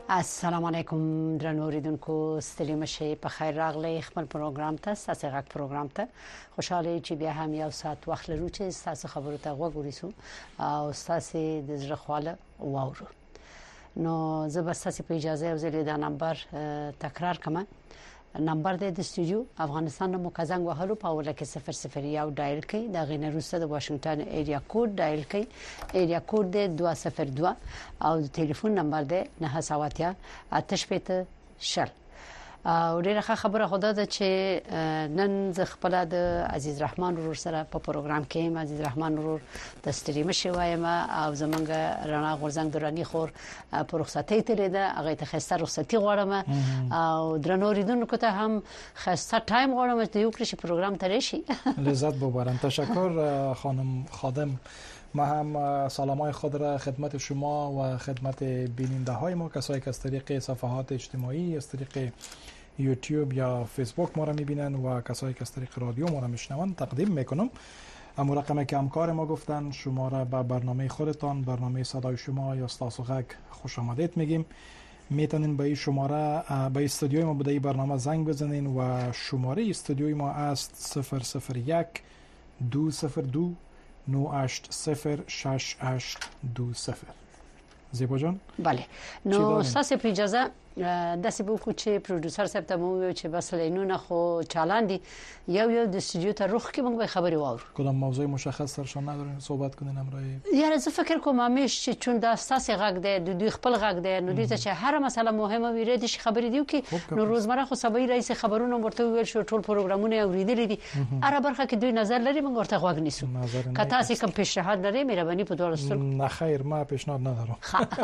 السلام علیکم درنو اوریدونکو ستړي مشه په خیر راغلی خپل پروګرام ته ساسي غږ پروګرام ته خوشاله چې بیا هم یو ساعت وخت لرو چې تاسو خبرو ته وګورئ او تاسو د زړه خواله واورو نو زه به تاسو په اجازه او زه د نمبر تکرار کوم نمبر د استودیو افغانستان نو مکزنګ وهلو په اوله کې 001 ډایل کړئ د غینه روسه د واشنگټن ایریا کوډ ډایل کړئ ایریا کوډ د 202 او د ټلیفون نمبر د 970 880 شل او ډیره خبره خدا ده چې نن ز خپل د عزیز رحمان ورور سره په پروګرام کې عزیز رحمان ورور د ستریم شوایم او زمونږ رڼا غورزنګ درانی خور په رخصتۍ ترې ده هغه ته خسته رخصتي غواړم او درنو ریدونکو ته هم خسته ټایم غواړم چې یو کړی پروګرام ترې شي لذت ببرم تشکر خانم خادم ما هم سلامای خود را خدمت شما و خدمت بیننده های ما کسایی که از طریق صفحات اجتماعی از طریق یوتیوب یا فیسبوک ما را میبینن و کسایی که از طریق رادیو ما را میشنون تقدیم میکنم. اما رقمی که همکار ما گفتن شما را به برنامه خودتان برنامه صدای شما یا استاسوغک خوش آمدید میگیم. میتونین به این شماره به استودیوی ما بده این برنامه زنگ بزنین و شماره استودیوی ما است 001 202 980620. زیبا جان بله نو ساسه په اجازه داسې به وکړو چې پروډوسر صاحب ته مو ویل چې بس لینونه خو چالان دي یو د استودیو ته روح کې موږ به خبري واورو کدام موضوع مشخص سرشان ندارین صحبت کنین امروز یاره زه فکر کوم همیش چې چون د اساس غږ دی د دوی خپل غږ دی نو دې ته چې هر مسله مهمه ویری دي خبرې دی کې نو روزمره خو سبا رئیس خبرونه ورته ویل شو ټول پروګرامونه اوریدل دي اره برخه کې دوی نظر لري موږ ورته غوږ نیسو کته سي کوم پیشنهاد لري مهرباني په ډول ستر نه خیر ما پیشنهاد ندارم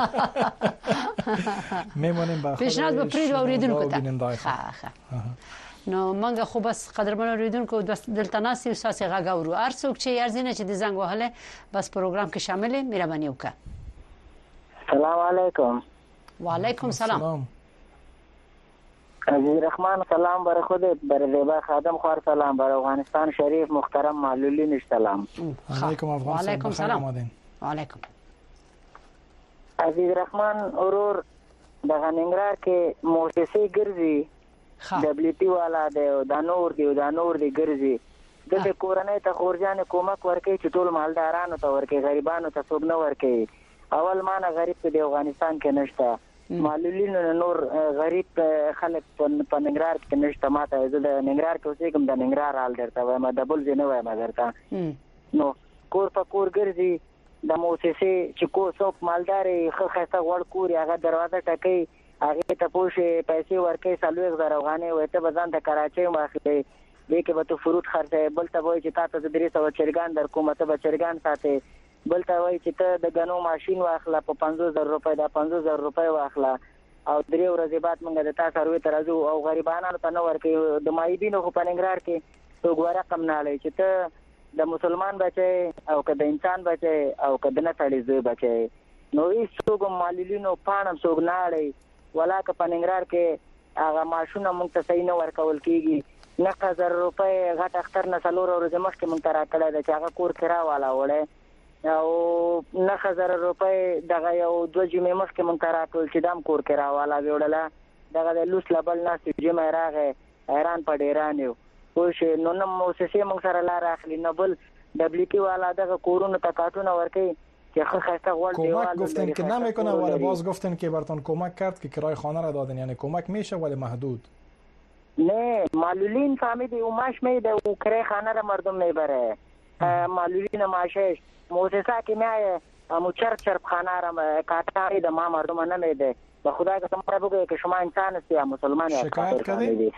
میمونیم با پیشنهاد به پرید اوریدونکو ته نو منګه خو بس قدرمن اوریدونکو دلته ناسي او ساسي غږ اورو ارڅوک چې ارزنه چې د زنګ وهله بس پروګرام کې شامل مهرباني وکړه. السلام علیکم. وعلیکم سلام. عزیز رحمان سلام بر خودت بر زیبا خادم خوار سلام بر افغانستان شریف محترم معلولین سلام. علیکم افغان علیکم سلام. وعلیکم. عزیز رحمان اورور د غننګرا کې موسسې ګرځي دبليتي والا د نور دی ګرځي د کورنۍ ته خورجان کومک ورکي چې ټول مالدارانو ته ورکي غریبانو ته څوک نه ورکي اول مانه غریب په افغانستان کې نشته معلولین نور غریب خلک په ننګرهار کې نشته ماته زه د ننګرهار کې اوسېږم د ننګرهار حال درته وایم د بل ځای نه وایم درته نو کور په کور ګرځي د موسسې چې کو څوک مالداري خسته غوړ کور هغه دروازه ټکي هغه ته پوښي پیسې ورکې 30,000 افغانۍ وته بزان د کراچۍ واخلي دې کې به تو فروټ خرڅه بل ته وای چې تاسو د 300 چرګان در کومه ته چرګان ساتي بل ته وای چې ته د غنو ماشين واخله په 50,000 روپۍ دا 50,000 روپۍ واخله او 3 ورځې بعد موږ د تاسو روي ترازو او غریبانو ته نه ورکې د مایبینو په ننګرهار کې تو ګوره کم نه لای چې ته د مسلمان بچي او که د انسان بچي او که د نسړي زوی بچي نو هیڅ څوک معلولینو پانم څوک نه اړي ولاکه په ننګرهار کې هغه ماشونه مونږ ته صحیح نه ورکول کیږي 9,000 روپۍ غټ اختر نه څلور ورځې مخکې مونږ ته راکړی دی چې هغه کور کرا والا وړی او 9,000 روپۍ دغه یو 2 جمعې مخکې مونږ ته راکړل چې دام کور کرا والا وړله دغه د لوس لبل ناس جمعې راغی حیران په ډیران یو خوش نو نو موسسې مونږ سره لار اخلي نه بل دبلیکی والا دغه کورونو ته کارتونه ورکي که خسته غوړ دیوال کمک گفتن که نمیکنه ولی باز گفتن که براتون کمک کرد که کرای خانه را دادن یعنی کمک میشه ولی محدود نه معلولین فهمیدی او ماش میده او کرای خانه را مردم میبره معلولین ماشش موسسه که میایه مو چرب خانه را کاتا د ما مردم نه میده به خدای قسم بگو که شما انسان هستی یا مسلمان یا شکایت کردی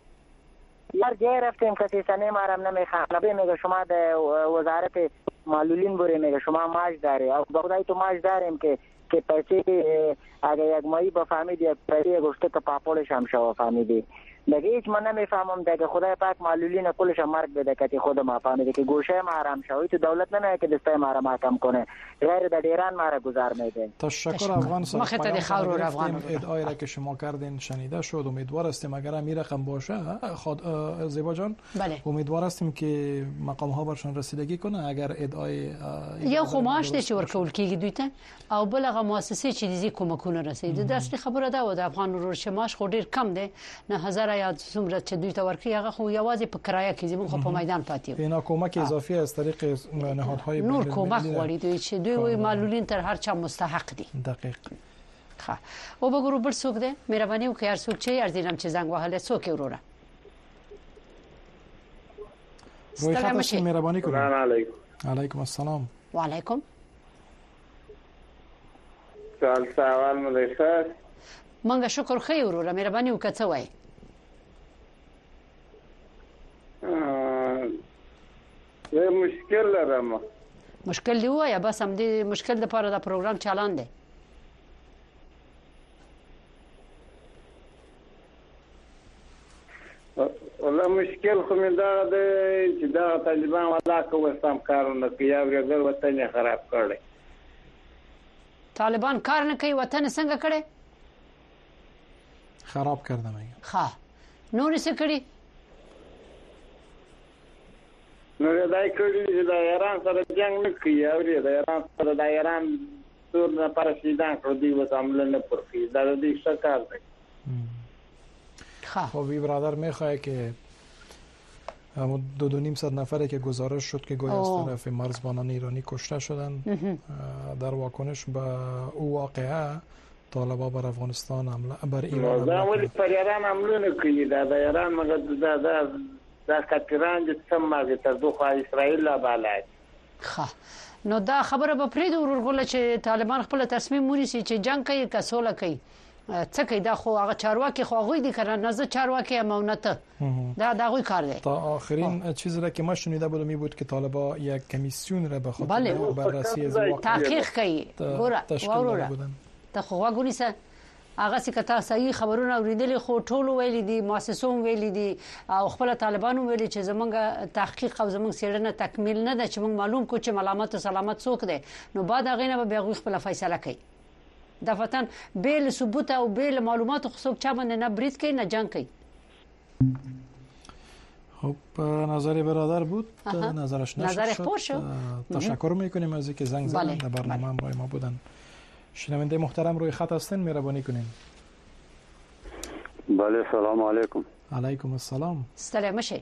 یار جای رفتیم کسی سنه مارم نمیخوام میگه شما د وزارت معلولین بوره میگه شما ماش داره او بخدای تو ماش داریم که پیسې اگه یک مایی با فهمیدی یک پیسې گوشته که پاپولش هم شو فهمیدی دیگه هیچ من نمیفهمم دیگه خدای پاک معلولین کلش مرگ بده که خود ما فهمیده که گوشه ما حرام شوی تو دولت نمیاد که دسته ما را محکم کنه غیر در ایران ما را گذار میده. تشکر افغان صاحب. مخاطب خاور افغان ادعایی را که شما کردین شنیده شد. امیدوار هستیم اگر این رقم باشه خود زیبا جان امیدوار هستیم که مقام ها برشان رسیدگی کنه. اگر ادعای یا خو معاش دې ورکول کیږي دوی ته او بل هغه مؤسسې چې دې کومکونه رسیدي د اصلي خبره ده او د افغان ورور شماش خو ډیر کم دی 9000 یا څومره چې دوی ته ورکړي هغه خو یوازې په کرایه کې زموږ په میدان پاتې وي. اینا کومک اضافي از طریق نهادهای نور کومک غواړي دوی چې دوی معلولین تر هر چا مستحق دي. دقیق. ښه او وګورو بل څوک دی مهرباني وکړئ هر څوک چې ارزینم چې زنګ وهله څوک وروره. روی خط هستید مهربانی کنید. سلام علیکم. علیکم السلام. و علیکم. سوال مو دی ښه. منګه شکر خیر وروره مهرباني وکړئ څه وایي. زه مشکل لرم. مشکل دی وایا بس هم دې مشکل د لپاره دا پروګرام چالان دی. والله مشکل خو مې دا دی چې دا طالبان ولا کوم سم کارونه کوي او غیر وطن یې خراب کړي. طالبان کار نه کوي وطن څنګه کړي؟ خراب کردم میگم. ها نور څه کړي؟ نو دا کړي چې د ایران سره جنگ نه کوي او د ایران سره د ایران ټول نه پرشیدان کړو دی وسامل نه پرخي دا د دې څه کار دی. خب این برادر میخواه که 2.5 نفره که گزارش شد که گویا از طرف مرزبانان ایرانی کشته شدن در واکنش به او واقعه طالبا بر افغانستان حمله بر ایران دا ولی پر ایران حمله نه کوي دا د ایران مګر دا کاتران چې سم تر دوه اسرائیل لا بالای. نو دا خبره به پرې د ورغله چې طالبان خپل تصمیم ونیسي چې جنگ کوي که سوله کوي. څه کوي دا خو هغه چارواکي خو هغه دي کنه نه چارواکي امانت دا غوی کار دی. تا آخرین چیزی را که ما شنیده بودم این بود که طالبا یک کمیسیون را به خاطر بررسی از واقعیت تحقیق کوي. ګوره وروره ته خو وګورئ هغه څه کته صحیح خبرونه اوریدل خو ټول ویل دي مؤسسون ویل دي او خپل طالبانو ویل چې زمونږ تحقیق او زمونږ څېړنه تکمیل نه ده چې موږ معلوم کو چې ملامت او سلامت څوک دی نو بعد هغه نه به غوښ خپل فیصله کوي. د فتن بیل ثبوت او بیل معلومات خو څوک چا باندې نه برید کوي نه جنگ کوي. خب نظر برادر بود نظرش نشد. تشکر میکنیم از اینکه زنگ زدن در برنامه همراه ما بودن. شنونده محترم روی خط هستین مهربانی کنین. بله سلام علیکم. علیکم السلام. ستړی مشه.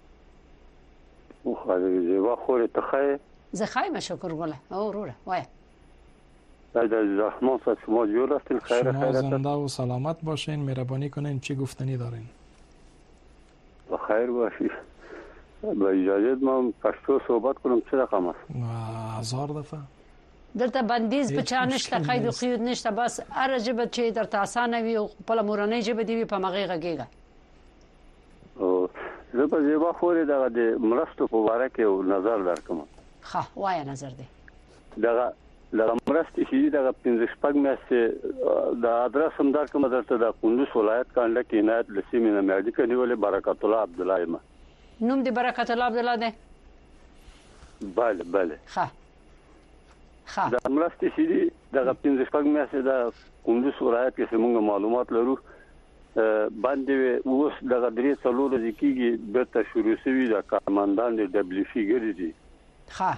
خو زیبا خور ته خیر. زه خیر شکر ګله او وروره وای. از رحمان شما جور هستین خیر شما زنده و سلامت باشین مهربانی کنین چی گفتنی دارین؟ خیر باشی. با اجازه من پښتو صحبت کنم چه رقم است؟ 1000 دفعه. دلته بندیز په چا نشته قید او قید نشته بس هر جبه چې درته اسانه وي او په مورنۍ جبه دی په مغه غږیږي. او زه په زیبا خوري د مرستو په اړه کې نظر درکم. ښه وای نظر دی. دغه مرستې چې دغه 15 میاشتې د ادرس هم درکم درته د کندوز ولایت کانډه کې نه د سیمینه مېډی کې نیولې برکت الله عبد الله ما. نوم دی برکت الله عبد الله دی. بله. ښه. د مرستې چې دغه 15 میاشتې د کندوز ولایت کې موږ معلومات لرو باندې اوس دغه درې څلور ځکیږي برته شروع شوی د کارمندان د دبليو فی ګرځي. ښه.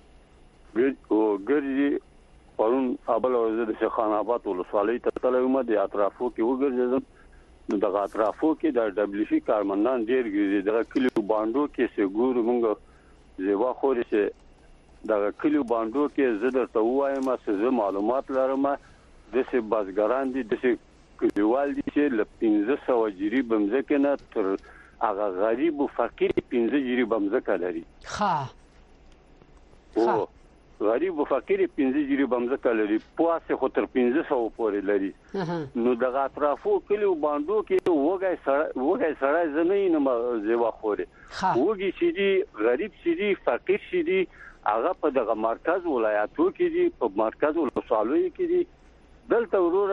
ګرځي پرون ابل او د خان آباد ولسوالۍ ته تلومه د اطرافو کې وګرځیدم نو د اطرافو کې د دبليو فی کارمندان ډیر ګرځي د کلیو باندو کې سګور موږ زیوا خوري چې د کلیو باندو کې زه درته وایم چې زه معلومات لرم د څه بازګران دي د څه کلیوال دي چې ل 1500 جری بمځکه نه تر هغه غریب او فقیر 15 جری بمځکه لري. ښه. او غریب او فقیر 15 جری بمځکه لري پواسه خو تر 1500 پورې لري. نو د اطرافو کلیو باندو کې وګای سړی زمين نه زیوا خوري. وګي چې دي غریب چې دي فقیر چې دي هغه په دغه مرکز ولایتو کې دي په مرکز ولسوالۍ کې دي دلته وروره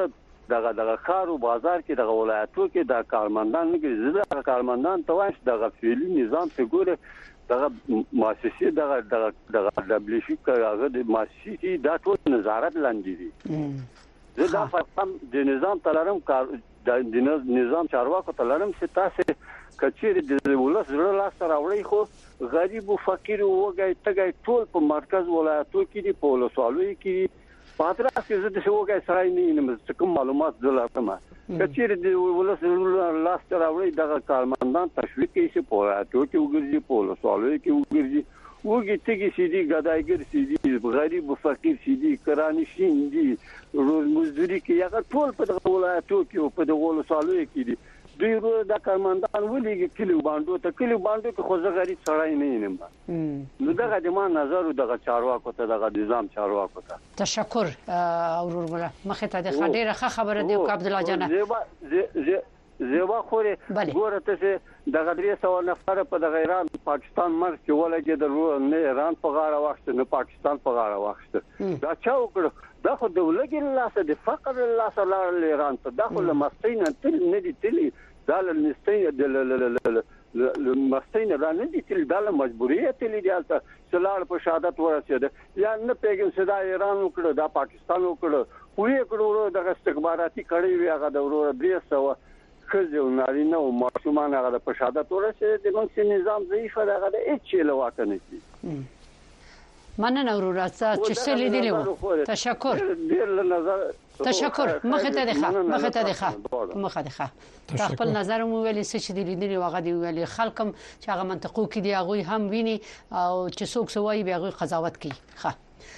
دغه خارو بازار کې دغه ولایتو کې د کارمندان نه ګرځي د کارمندان ته واش دغه فعلی نظام ته ګوره دغه مؤسسې دغه دبلشي هغه د مؤسسې دا ټول نظارت لاندې دي زه دا فهم د نظام تلرم کار د نظام چارواکو تلرم چې تاسو کچېر د ولس زړه لاس راوړی خو غریب او فقیر او وګای تګای ټول په مرکز ولایتو کې دي په ولسوالۍ کې پاتره چې زه د وګای سره نه کوم معلومات دلته کچېر د ولس لاس راوړی دغه کارمندان تشویق کوي په ولایتو کې وګرځي په ولسوالۍ کې وګرځي وګي تګي سيدي غدايګر سيدي غریب او فقیر سيدي کرانشین دي روز مزدوري کې هغه ټول په ولایتو کې او په ولسوالۍ کې دي دوی ورو د کارمندان ولېږي کلیو باندې کې خو زه غریب سړی نه یم نو دغه د ما نظر دغه چارواکو ته دغه نظام چارواکو ته تشکر اورور مولا مخه ته د خډيره خبره دی عبد الله جان زیبا خوره ګوره ته دغه 300 نفر په د ایران پاکستان مرګ کې ولګي د نه ایران په غاړه واخته نه پاکستان په غاړه واخته دا چا وکړه دا خو د ولګي لاسه د فقر لاسه لار ایران ته داخله مستین تل نه دي تل دا لنستین د مستین را نه دي تل دا مجبوریت تل دي البته سلال په شهادت ورسېده یا نه پیګم صدا ایران وکړه دا پاکستان وکړه وې کړو د استخباراتي کړي وی هغه د ورور 300 خزو نارینه او ماشومان هغه په شهادت ورسېده د موږ نظام ضعیف هغه د هیڅ له واک نه دي مننه ورور چې څه لیدلی و تشکر ډیر له نظر تشکر مخه ته ده خپل نظر مو ویلي چې دی لیدلی واغه دی ویلي خلکم چې هغه منطقو کې دی هغه هم ویني او چې څوک سوای به هغه قضاوت کوي ښه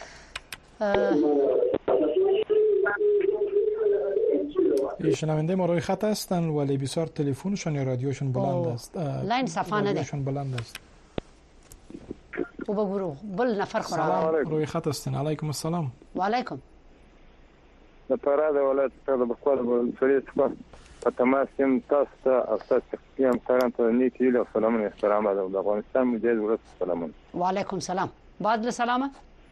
شنونده ما روی خط هستن ولی بسیار تلفنشون یا رادیوشون بلند است لاین صفا نه ده بلند است او بگو بل نفر سلام روی خط هستن علیکم السلام و علیکم لپاره د ولایت په بخواد په په تماس یم تاسو ته او تاسو یم ته نیکی له سلامونه احترام د افغانستان مجاهد ورته سلامونه و علیکم السلام بعد السلام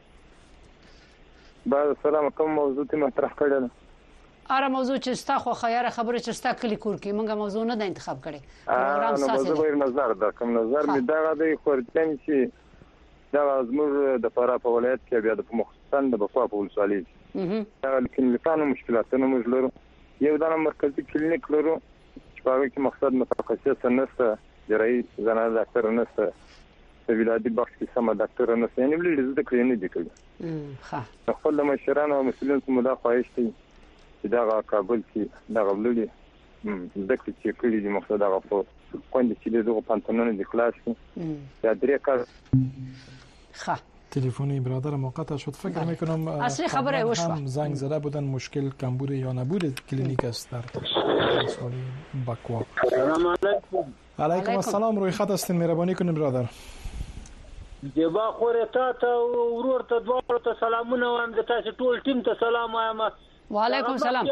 بعد السلام کوم موضوع ته مطرح کړل اره موضوع چې ستا خو خیره خبره چې ستا کلی کور کې مونږه موضوع نه د انتخاب کړي پروګرام ساسي موضوع نظر دا کوم نظر می دا غوډي خورځم چې دا زموږ د فرا په ولایت کې بیا د مخصوصا د بخوا په ولسوالۍ دا لیکن لکانو مشکلاتونه موږ لرو یو د مرکزی کلینیک لرو چې په هغه کې مقصد متخصص نشته جراحي زنانه ډاکټر نشته په ولادي بخش کې سم ډاکټر نشته یعنی ولې د کلینیک دی کړی ښه خپل مشرانو او مسؤلینو ته مدا خواهش دي دا کابل کې دا غوړلې ځکه چې کلی دي مقصد هغه په کوم چې دغه پانتونونه د خلاص یا درې کار ښه تلفنی برادر موقت شد فکر میکنم اصلی خبره وشو زنگ زده بودن مشکل کمبود یا نبود کلینیک است در سال بکوا سلام علیکم علیکم السلام روی خط هستین مهربانی کنین برادر جبا خوره تا ورور ته دوه ته سلامونه وایم د تاسو ټول ټیم ته سلام وایم وعلیکم السلام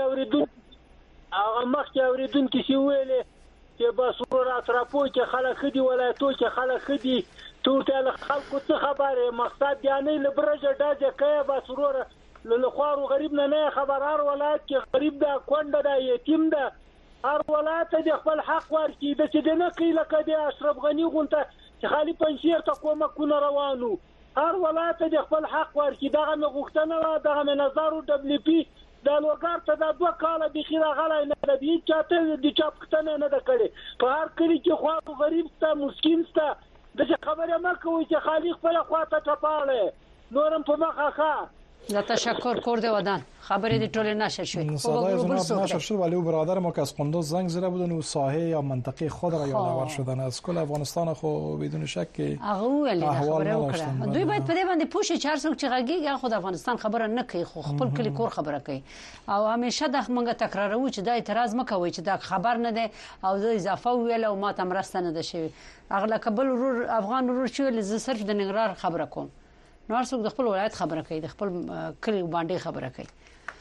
هغه مخکې اوریدونکو چې ویلې چې بس ورور اطرافو کې خلک خدي ولایتو کې خلک خدي ټول خلکو څه خبره مقصد یعنی لبرجه داجه کې بس ورور له خوارو غریب نه خبر هر ولایت کې غریب ده کونډه ده یتیم ده هر ولایت د خپل حق ورکړي د چې نه کله کده اشرف غنی غونته چې خالي پنځیر ته کومه کونه روانو هر ولایت د خپل حق ورکړي دغه غوښتنه دغه نظر او دبليو پی د لوګار ته د دوه کاله د خیره غلای نه دی چاته د چاپ کتنه نه د کړي په هر کلی کې خو غریب ته مسکین ته د خبره ما کوي چې خالق خپل خواته ټپاله نورم په مخه ښه لا تشکر کرده ودان خبری دی طول نشر شد صدای جناب نشر شد ولی او برادر ما که از قندوز زنگ زده بودن و ساحه یا منطقه خود را یادآور شدن از کل افغانستان خو بدون شک که احوال نداشتن دوی باید په دې باندې پوښي 400 چې غږیږي خو د افغانستان خبره نه کوي خو خپل کلی کور خبره کوي او همیشه د موږ تکرارو چې د اعتراض مکوي چې دا خبر نه ده او د اضافه ویل او ما تم راسته نه ده شوی اغله کبل ورور افغان ورور چې ل صرف د نګرار خبره کوم نور څوک د خپل ولایت خبره کوي د خپل کلی باندې خبره کوي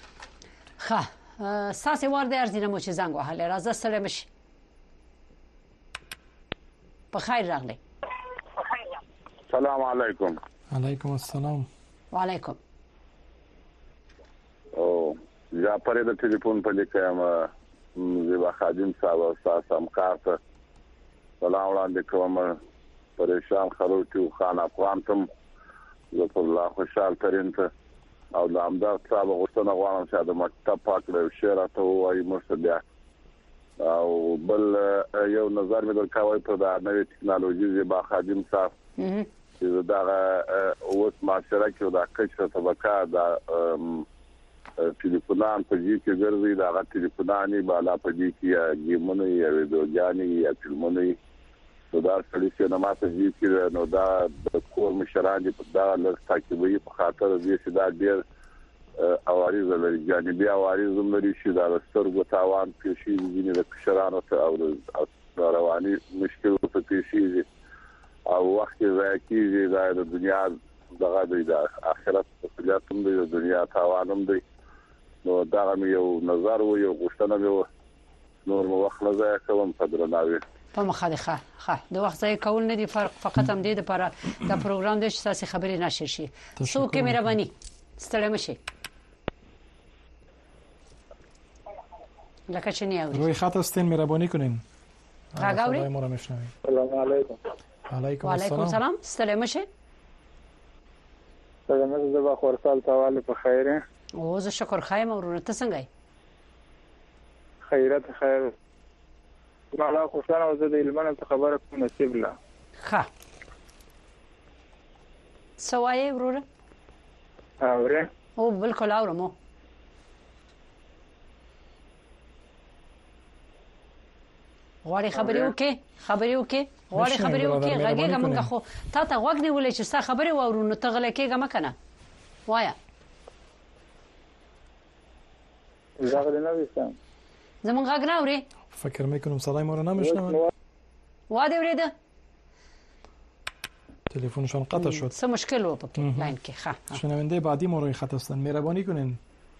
ښه ساسه ورده ارزینه مو چې زنګ وهاله راځه سره مش په خیر راغلی السلام علیکم علیکم السلام وعلیکم او جعفر د ټلیفون په لیکم زیبا خادم صاحب او ساسم کارته سلام وړاندې کوم پریشان خروټي خان افغان تم زه الله خوشحال ترين ته او د امداد صاحب غوښتنه غواړم چې د مکتب پاک له شعر ته وایي مرسته او بل یو نظر مې درکوي په د نوې ټکنالوژي زیبا خادم صاحب چې دا اوس معاشره کې د کچره طبقه د ټلیفونان په دې کې ګرځي دا ټلیفونانی بالا په دې کې گیمونه یا ویډیوګانې یا فلمونه نو دا سړي چې نه ماته دې کې نو دا د کور مشران په دا لږ تعقیبوي په خاطر دې چې دا ډېر عوارض لري جانبي عوارض لري چې دا سترګو تاوان پیښي دي د کشرانو ته او رواني مشکل په پیښي او وخت ضایع کیږي دا د دنیا دغه د آخرت په فلیاتم د دنیا تاوانم دی نو دا مې یو نظر و یو غوښتنه مې نور مو وخت نه ضایع کوم په درناوي په مخالفه د وخت ضایع کول نه دي فقط هم دې لپاره دا پروګرام د اساسي خبرې نشر شي څوک مهرباني ستړی مشي لکه چې نه اوري روی خط هستین مهربانی کنین راغوري سلام علیکم وعلیکم السلام ستړی مشي څنګه زه به خورسال تاواله په خیره او زه شکر خایم ورونه ته څنګه خیرت خیر مالا خوشاله او زه د علمانه خبره کوم نصیب لا ښه سوای وروره اوره او بالکل اورمو غواړي خبرې وکي غږیږه مونږ خو تا ته غوږ نیولې چې ستا خبرې واورو نو ته غلې کېږه مکنه وایا زغل نه وسم زمون غږ نه اوري فکر میکنم صدای ما رو نمیشنوه واده وريده تلفنشون قطع شد سه مشکل و پکې لاین کې ښه شنونده بعدی ما روی خط هستن مهربانی کنین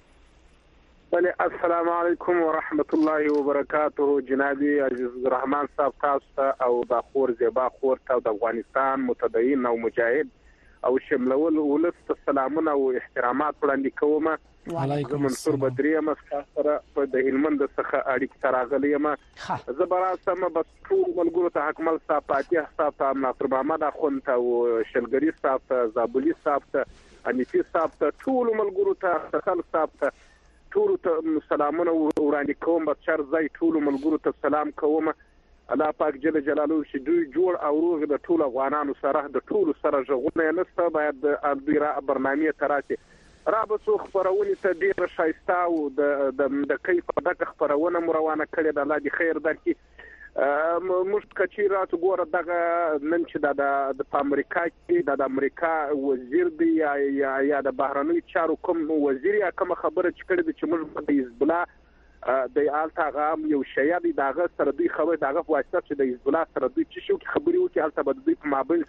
بله السلام علیکم ورحمت الله وبرکاته جنابي عزیز الرحمن صاحب تاسو او د خور زیبا خور ته د افغانستان متدین او مجاهد او شملول ولست سلامونه او احترامات وړاندې کوم علیکم منصور بدری مسخره په د هلمند څخه اړیک تراغلی ما زبراسم بس ټول ملګرو ته حکمل صاحب فاتح صاحب ناصر محمد اخون ته او شلګری صاحب ته زابلی صاحب ته انیفي صاحب ته ټول ملګرو ته خل صاحب ته ټول ته سلامونه وړاندې کوم بچر زای ټول ملګرو ته سلام کوم الله پاک جل جلاله چې دوی جوړ او روغ د ټول افغانانو سره د ټول سره ژغونه نسته باید د برنامه تراتي رابطو خبرونه ته ډیر شایسته او د کیف دغه خبرونه روانه کړي د الله دی خیر درکې موږ کچې راتو ګوره دغه نن چې د امریکا کې د امریکا وزیر دی یا د بهرنی چارو کوم وزیر یا کوم خبره چې کړي چې موږ د حزب الله د الټاغام یو شیا دی دغه سره دوی خبر دغه واسطه چې د حزب الله سره دوی چې شو خبري وکړي البته د دوی په مابین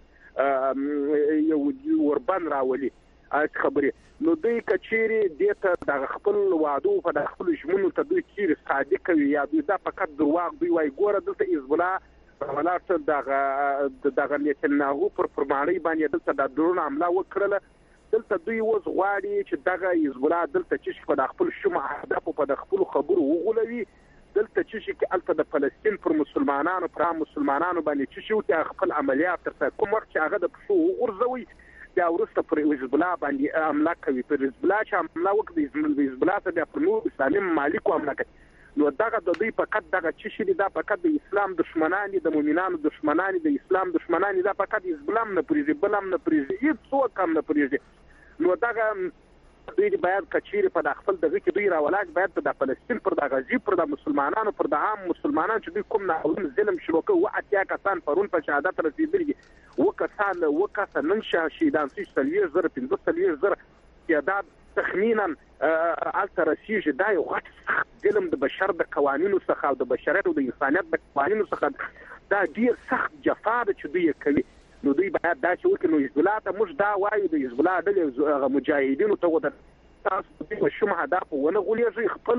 کې یو وربن راولي خبري نو دوی کچيري دته د خپل وعده په د خپل ژمنو ته دوی چیرې صادق وي یا دوی دا فقط درواغ دوی وايي ګوره دلته حزب الله ولارته دغه نتنیاهو پر فرمانی باندې دلته د درون حمله وکړه دلته دوی وز غواړي چې دغه حزب الله دلته چې په خپل شمع هدف په د خپل خبرو وغولوي دلته چې کې الته د فلسطین پر مسلمانانو باندې چې شو خپل عملیات تر کوم وخت چې هغه د پښو وغورځوي دا ورسته پر حزب الله باندې حمله کوي پر حزب الله چې حمله وکړي حزب الله ته د نور اسلامي ممالک حمله کوي نو دغه د دوی فقط دغه چې دا فقط د اسلام دشمنان دي د مؤمنانو دشمنان دي د اسلام دشمنان دي دا فقط حزب الله نه پریږي بلم نه پریږي هیڅ څوک هم نه پریږي نو دغه دوی باید کچیر په خپل دغه کې دوی راولاک باید د فلسطین پر د غزي پر د مسلمانانو پر د عام مسلمانانو چې دوی کوم نه ظلم شروع کوي او اتیا کسان پرون په شهادت رسیدلي وکاسه نن شهیدان سي سلیه زر 15 زر یا تخمینا الته رسیږي دا یو غټ ظلم د بشر د قوانینو څخه او د بشریت او د انسانیت د قوانینو څخه دا ډیر سخت جفا ده چې دوی کوي نو دوی باید دا چې وکړي نو حزب الله ته موږ دا وایو د حزب الله د مجاهدینو ته وته تاسو د شمه هدف ونه غولېږي خپل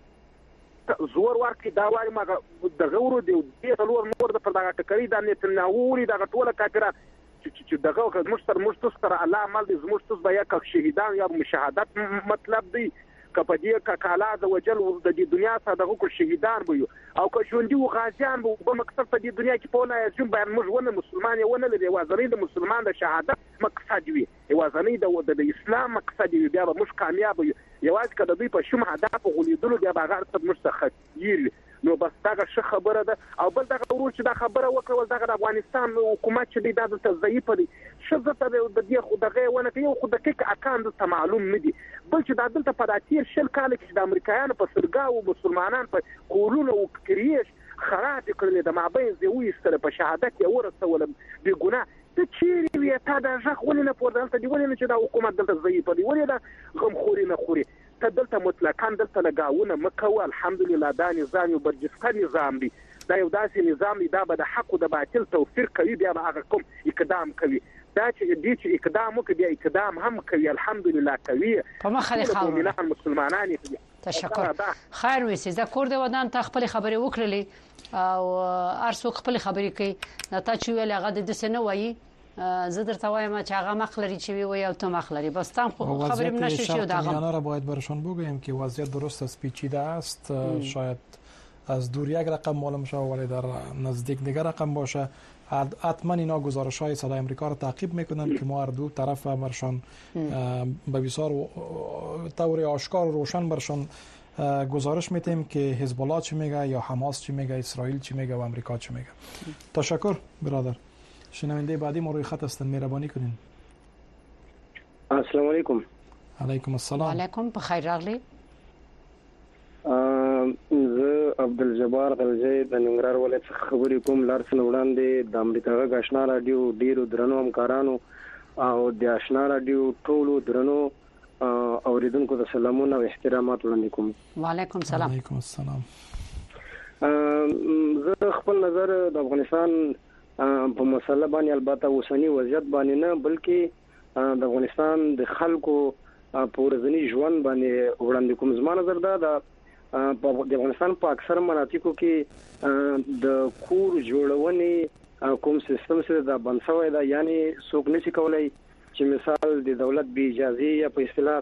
زور ورکړي دا وایي ما د غورو دی د نور د پر دغه کړی د نتناوري دغه ټوله کافران چې دغه مشتر الله عمل د زموږ تاسو بیا که شهیدان یا مشاهدت مطلب دی کپدی کالا د وجل د دې دنیا څخه دغه کو شهیدان وي او که ژوندۍ و غازیان وو په مقصد په دې دنیا کې په نه چې باید موږ ونه مسلمان یو نه لري وازري د مسلمان د شهادت مقصد وي وازري د اسلام مقصد وي بیا به موږ کامیاب یو یوازې کله دوی په شوم هدف غولیدلو بیا به هغه څه مستخیر نو بس دا ښه خبره ده او بل دا ورور چې دا خبره وکړه دا د افغانستان حکومت چې دا د ضعیف دي شزه ته د دې خو دغه ونه کوي خو د کیک اکاند ته معلوم نه دي بل چې دا دلته په داتیر شل کال کې د امریکایانو په سرګاو مسلمانان په کولونو او کریش خراب کړل د مابین زوی ستره په شهادت یې ورسول به ګناه ته چیرې وي تا دا ځخ ولې نه پورته دی ولې نه چې دا حکومت دلته ضعیف دی ولې دا غمخوري نه خوري ته دلته مطلقاً دلته لګاونه مکو الحمدلله دا نظام یو برجسته نظام دی دا یو داسې نظام دی دا به د حق او د باطل توفیر کوي بیا به هغه کوم اقدام کوي دا چې اقدام وکړي بیا اقدام هم کوي الحمدلله کوي په مخه خاور مسلمانان تشکر خیر وسی دا کور د ودان ته خپل خبرې وکړلې او ارسو خپل خبرې کوي تا چې ویل هغه د سنه وایي زه درته وایم چې هغه مخلری چې وی او ته مخلری بس تام خبرم نشه شو داغه اینا را باید برشون بگویم که وضعیت درست است پیچیده است شاید از دور یک رقم معلوم شود ولی در نزدیک دیگر رقم باشه حتما اینا گزارش‌های صدای آمریکا را تعقیب میکنن که ما هر دو طرف برشون به بسیار طور آشکار و روشن برشون گزارش میتیم که حزب الله چی میگه یا حماس چی میگه اسرائیل چی میگه و آمریکا چی میگه. تشکر برادر. شنونده بعدی ما روی خط هستن مهربانی کنین. السلام علیکم. علیکم السلام. علیکم بخیر راغلی. زه عبدالجبار غلجی د ننګرهار ولایت څخه خبرې کوم لارسن وړاندې د امریکا غږ آشنا رادیو ډیرو درنو همکارانو او د آشنا رادیو ټولو درنو اوریدونکو ته سلامونه او احترامات وړاندې کوم. وعلیکم السلام. علیکم السلام. زه خپل نظر د افغانستان په مسله باندې البته اوسنی وضعیت باندې نه بلکې د افغانستان د خلکو په ورځنی ژوند باندې وړاندې کوم. زما نظر دا د افغانستان په اکثر مناطقو کې د کور جوړونې کوم سیستم سره د بنسوي دا یعنی څوک نشي کولای چې مثال د دولت به اجازه یا په اصطلاح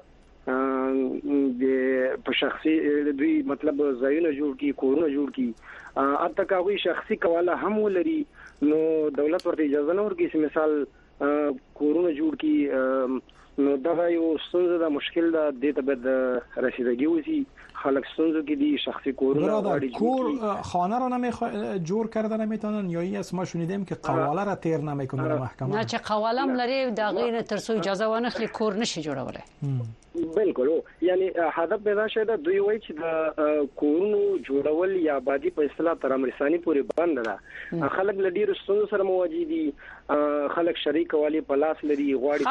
د په شخصي دوی مطلب ځایونه جوړ کی کورونه جوړ کی اته کاوی شخصي کواله هم ولري نو دولت ورته اجازه نه ورکړي چې مثال کورونه جوړ کی نو دا یو څنګه دا مشکل ده د تبد رسیدگی وسی خلک څنګه کې دي شخصي کورونه وارد کور خانه را جور کردن نمیتونن یا این اسما شنیدیم که قواله را تیر نمیکنن در محکمه نه چې قوالم لري دا غیر ترسو اجازه ونخلي کور نشي جوړولای بالکل یعنی هدف به شاید دوی وایي چې د کورونو جوړول یا آبادی په اصطلاح تر امرسانی پورې بند ده خلک لډیر ستونزو سره مواجه دي خلک شریک والی په لاس لري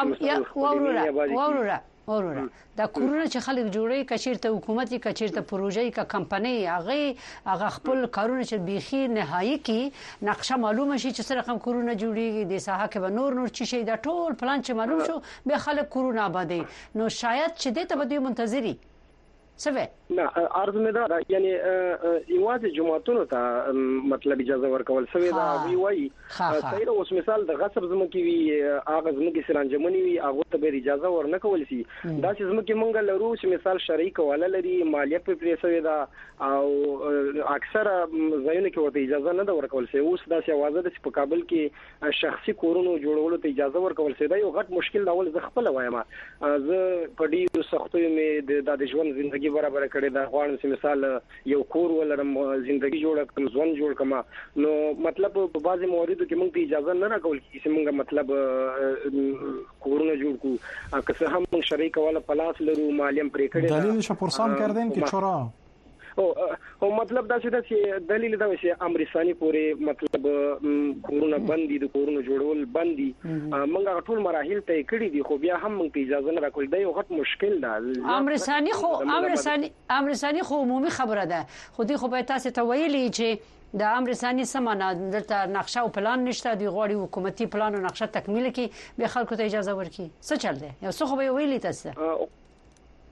غواړي اورورا دا کورونه چې خلک جوړي کچیرته حکومتي کچیرته پروژې کا کمپنۍ هغه خپل کارونه چې بيخي نهایی کی نقشه معلومه شي چې سره کوم کورونه جوړيږي د ساحه کې به نور چی شي دا ټول پلان چې معلوم شو به خلک کورونه آبادي نو شاید چې دې ته به دوی منتظري سوي نه ارز مې دا یعنی ایواز جماعتونو ته مطلب اجازه ورکول سوي دا وی وای صحیح اوس مثال د غصب زمکي وی اغه زمکي سرانجمنی وی هغه ته به اجازه ورنکول شي دا چې زمکي مونږ لرو چې مثال شریک والا لري مالیت په پریسوي دا او اکثر ځایونه کې ورته اجازه نه ورکول شي اوس دا چې आवाज د په کابل کې شخصي کورونو جوړولو ته اجازه ورکول شي دا یو غټ مشکل دا ول ز خپل وایم زه په دې سختو مې د ژوند ژوندۍ برابر کړي دا غواړم چې مثال یو کور ولرم ژوندۍ جوړ کړم ژوند جوړ کما نو مطلب په بعضي مواردو کې موږ ته اجازه نه راکول چې موږ مطلب کورونه جوړ کو که هم موږ شریک والا پلاس لرو مالیم پرې کړي دلیل شو پرسان کردیم که چرا او مطلب دا چې دلیل دا چې امرسانی پورې مطلب کورونه بندي د کورونو جوړول بندي موږ ټول مراحل ته کړی دي خو بیا هم موږ اجازه نه راکول دا یو غټ مشکل ده امرسانی خو عمومي خبره ده خو دې خو به تاسو ته ویلي چې د امرسانی سمانه دلته نقشه او پلان نشته دی غواړي حکومتي پلان او نقشه تکمیل کی به خلکو ته اجازه ورکړي څه چل دی یو څه خو به ویلي تاسو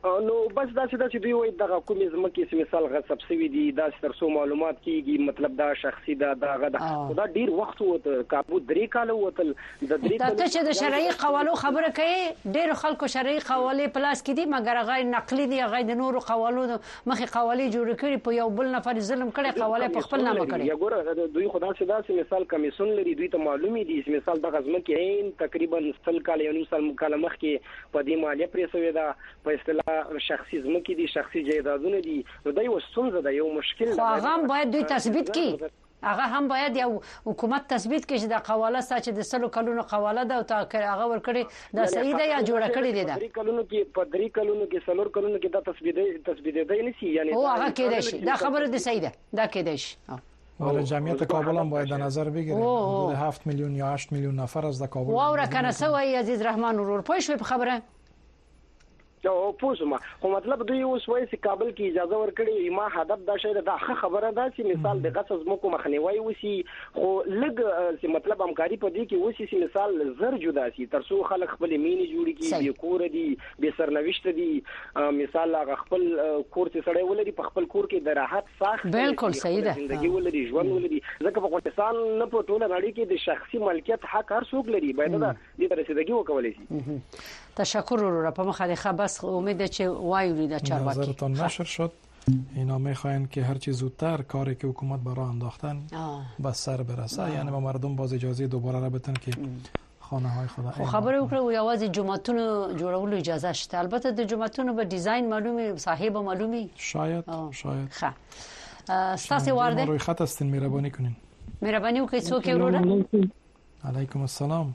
نو بس دا چې دوی وایي دغه کومې ځمکې چې مثال غصب شوي دي دا تر څو معلومات کیږي مطلب دا شخصي دا دا ډیر وخت وته کابو 3 کال وتل د 3 کال ته چې د شرعي قوالو خبره کوي ډیر خلکو شرعي قوالې پلاس کې دي مګر غیر نقلي دي غیر د نورو قوالو مخې قوالې جوړ کړي په یو بل نفر ظلم کړي قوالې په خپل نامه کړي یا ګوره دوی خدا چې دا مثال کمیسون لري دوی ته معلومي دي مثال د ځمکې عین تقریبا 100 کال یو سال مکالمه کې په دې مالیه پرې سوې ده په اصطلاح شخصي ځمکې دي شخصي جایدادونه دي نو دا یو ستونزه ده یو مشکل ده هغه هم باید دوی تثبیت کړي هغه هم باید یو حکومت تثبیت کړي چې د قواله ساچ د 100 کلونو قواله ده او تا هغه ور کړی دا صحیح ده یا جوړه کړی دی دا 3 کلونو کې په 3 کلونو کې 4 کلونو کې دا تثبیت دی نه سی یعنی او هغه کېدای شي دا خبره ده صحیح ده دا کېدای شي ولی جمعیت کابل هم باید در نظر بگیریم حدود 7 میلیون یا 8 میلیون نفر از کابل واو را کنه سوی عزیز رحمان ورور پوه شوی په خبره او پوسما خو مطلب دوی اوس وایي چې کابل کې اجازه ورکړي ما هدف دا شی دا خبره ده چې مثال د غصب مکو مخنیوي وسی خو لګ چې مطلب همکاري په دې کې وسی چې مثال زر جدا سي ترڅو خلک خپل مینې جوړي کی به کور دي به سرنوشت دي مثال هغه خپل کور چې سړی ولري په خپل کور کې د راحت ساخت بالکل صحیح ده ژوندۍ ولري ژوند ولري ځکه په پاکستان نه په ټوله نړۍ کې د شخصي ملکیت حق هر څوک لري باید دا دې رسیدګي وکولای شي تشکر رو په مخالفه بس امید چې وایو دا چارواکی نظرتان نشر شد اینا میخواین که هر چی زودتر کاری که حکومت برای انداختن بس سر برسه یعنی با مردم باز اجازه دوباره را بدن که خانه های خود خبر وکړو یوازې جمعتون جوړولو اجازه شته البته د جمعتون به ډیزاین معلومي صاحب معلومي شاید ښه تاسو ورده روی خط هستین مهربانی کنین مهربانی وکړئ څوک وروره علیکم السلام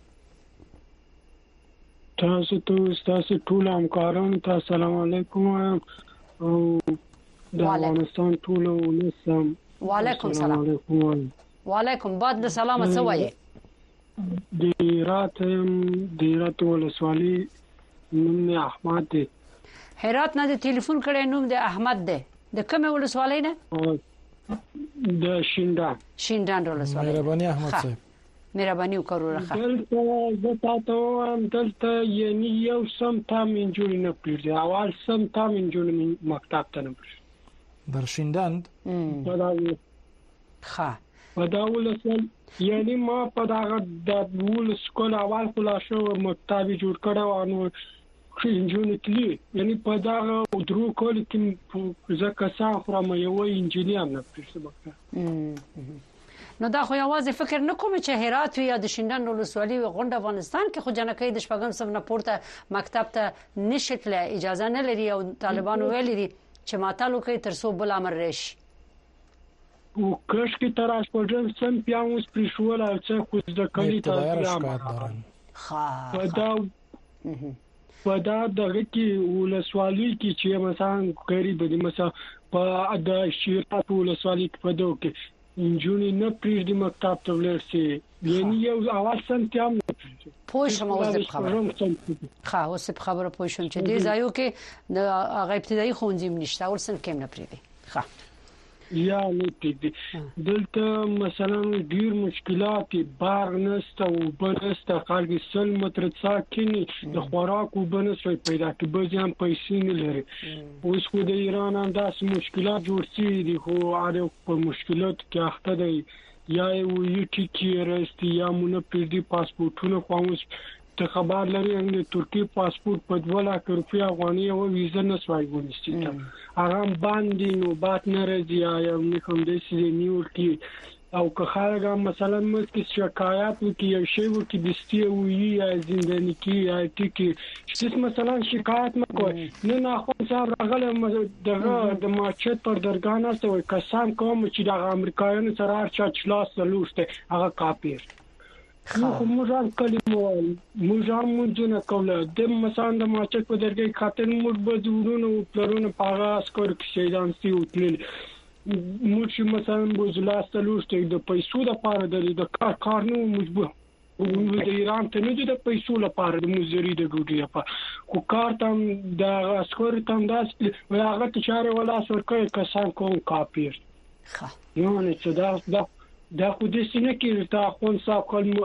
تاسو ټول همکارانو ته السلام علیکم او د افغانستان ټول ولسم وعلیکم السلام وعلیکم بعد د سلام سوای د رات ولسوالي نوم احمد دی هرات نه د ټلیفون کړي نوم د احمد دی د کومه ولسوالۍ نه د شیندان ولسوالۍ مهرباني احمد صاحب مهرباني وکړو دلته تاسو دلته یعنی یو سم تام انجوری نه پیږي اول سم تام انجوری مکتب ته نه پیږي در شیندند ښه وداول یعنی ما په دغه د ول سکول اول خلاصو مکتب جوړ کړو نو انجوری تلی یعنی په دغه درو کول کې ځکه سافره مې یو انجینیر نه پیږي نو دا خو یوازې فکر نکوم چې هرات یا د شیندان ولسوالۍ غونډه افغانستان کې خو جنکې د شپږم صف نه پورته مکتب ته نشټله اجازه نه لري او طالبانو ویل دي چې ماتالو کې تر څو بل امر راشي او کښ کې تراش پرځم سم پیاوس پرشول او څه خو د کلی ها دا دغه کې ولسوالۍ کې چې مثلا قریب دي مثلا په د شیرات ولسوالۍ په دوه کې انجونی نه پریږدي مکتب ته ورسي یعنی یو اواز سم تیام پوه شم اوس خبره ښه اوس خبره پوه شم چې دې ځایو کې د هغه ابتدایي ښوونځي نشته اول سم کېم نه پریږدي ښه یا نه پریږدي دلته مثلا ډیر مشکلات بار نشته او بنسته خلک سل متر ساکني د خوراک او بنسته پیدا کې بځم پیسې نه لري اوس خو د ایران انداز مشکلات جوړ شي دي خو اړ په مشکلات کې اخته دی یا یو کې راستی یا مونږ پریږدي پاسپورتونه کومس ته خبر لري ان ترکی پاسپورت په 2 لک روپیا افغاني او ویزه نه سوای ونیسي هغه باندې نو بات نه راځي یا کوم د سې نیوټي او که خلک مثلا موږ کې شکایت وکړي یو شی وکړي بستي وي یا زنداني کې یا ټکی چې مثلا شکایت مکو نه خو صاحب راغله د ماچت پر درګانه سوې کسان کوم چې د امریکایانو سره هر چلاس لوسته هغه کاپیر نو موږ کلمو موږ مونږ نه کوله د مثلا د ماچت په درګي خاطر موږ بزورونو پلرونو پاغه اسکر کې شیدان سی وتل موږ مثلا بوزلاسته لوسته د پیسو د پاره د کار نو موږ د ایران ته نه د پیسو لپاره د مزری د ډوډۍ په خو کار تم د اسکر تم داس هغه تشاره ولا سرکه کسان کوم کاپیر ښه نو نه چې دا خو د سینه کې تا خون صاحب کول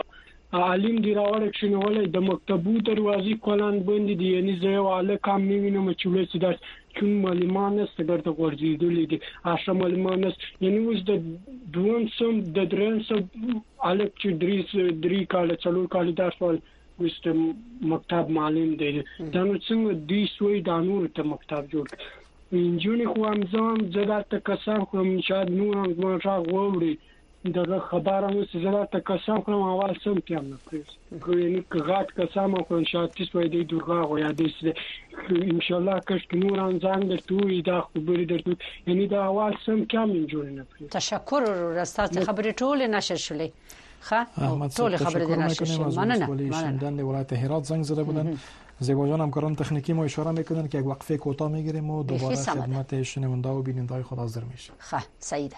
عالم دی راوړل کښینولې د مکتبو دروازې کولان باندې دی یعنی زه واله کام نیوینم چې ولې دا چون معلمان است درته ورزیدلې دي اشه معلمان است یعنی اوس د دوم سم د درن سم الک چې درې کال څلور کال درس ول وست مکتب معلم دی دا نو څنګه دی سوی د نور ته مکتب جوړ انجونی خو امزان زړه ته قسم کوم شاید نور هم راغ ووري دا خبره مو زړه ته قسم کوم اول سم کېم نه کوي یعنی غاټ قسم کوم شاید چې وای دی درغه او یادې ان شاء الله کښ نور هم ځان درته دا خبرې درته یعنی دا اول سم کېم انجونی نه کوي تشکر راستات خبرې ټول نشر شولې ټول خبرې د نشر شولې مننه من ولایت هرات زنگ زده بودن زیبا جان همکاران تکنیکی ما اشاره میکنن که یک وقفه کوتاه میگیریم و دوباره خدمت شنونده و بیننده خود حاضر میشه. سعید.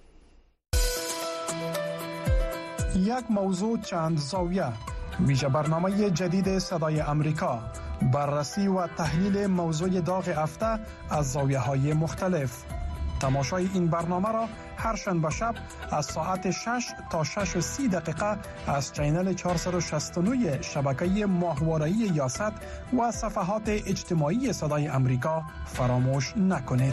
یک موضوع چند زاویه، ویژه برنامه جدید صدای امریکا، بررسی و تحلیل موضوع داغ هفته از زاویه های مختلف. تماشای این برنامه را هر شنبه شب از ساعت 6 تا 6:30 از چینل 469 شبکه ماهواره‌ای یاست و صفحات اجتماعی صدای امریکا فراموش نکنید.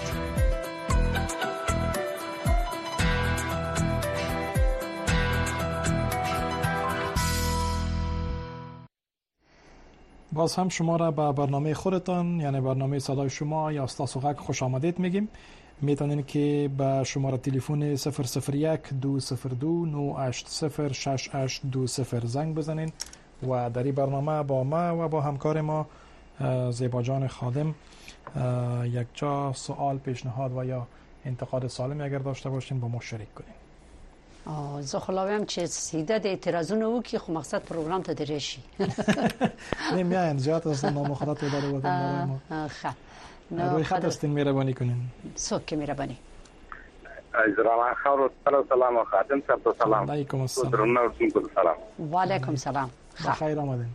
باز هم شما را به برنامه خودتان یعنی برنامه صدای شما یا استاسوغک خوش آمدید میگیم. میتونین که به شماره تلفن 001-202-980-6820 زنگ بزنین و در این برنامه با ما و با همکار ما زیبا جان خادم یک جا سوال، پیشنهاد و یا انتقاد سالم اگر داشته باشین با ما شریک کنین. زه خلاویم چې سیده د اعتراضونه وکي خو مقصد پروګرام ته درشي نه میاین زیات از نامخدات اداره ودان روی خط هستین مهربانی کنین. څوک مهربانی؟ اجرام خیر سلام خادم صاحب سلام. علیکم السلام. سلام. و علیکم سلام. خیر آمدین.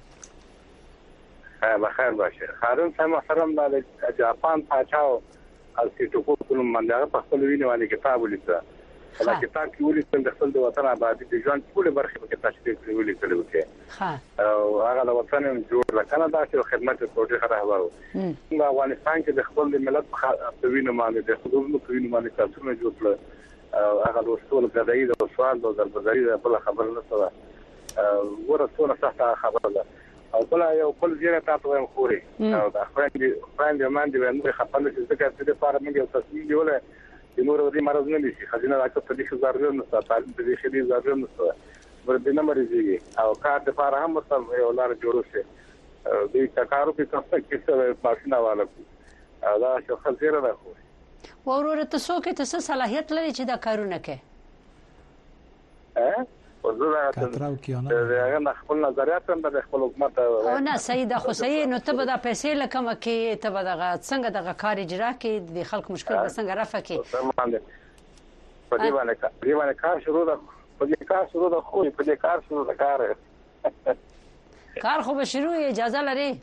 بخیر باشه. خادم صاحب محترم د جاپان پاچاو از کیټوکو کوم منځه په خپل وینوالي کتاب ولیکه. دا کتاب کې ولیکل د خپل د وطن آبادی د ژوند ټول برخې په تشریح کړي ولیکل وکړي. او هغه د وطن جوړ کړه دا چې خدمت پروژه خبرو. د افغانستان کې د خپل ملت په وینو باندې د خپل په وینو باندې تاسو جوړ کړ. هغه د ټول غدای د سوال د دربدري د بل خبر نه سره ورسونه صحه خبره ده. او بل یو کل زیره تاسو هم خوري. او دا خويندې باندې باندې خپل چې څه کوي د لپاره موږ یو تصمیم دیوله د نور ودی مرز نه دي خزینه راکړه په دې ښه ضرورت نه ستاسو په دې خدي ضرورت نه ستاسو ورته نه مرزيږي او کار د لپاره هم مثلا یو لار جوړ شي د کارو په تاسو کې څه ماشينه والا دا شو خزیره ده خو ورور ته څوک ته صلاحیت لري چې دا کارونه کوي وزره هغه نه خپل نظریات هم د خپل حکومت او نه سید خو سید نو ته به د پیسې لکه کې ته به دغه څنګه دغه کار اجرا کې د خلک مشکل به څنګه رافع کې په دې باندې کار شروع ده په دې کار شروع ده خو په دې کار شروع ده کار خو به شروع اجازه لري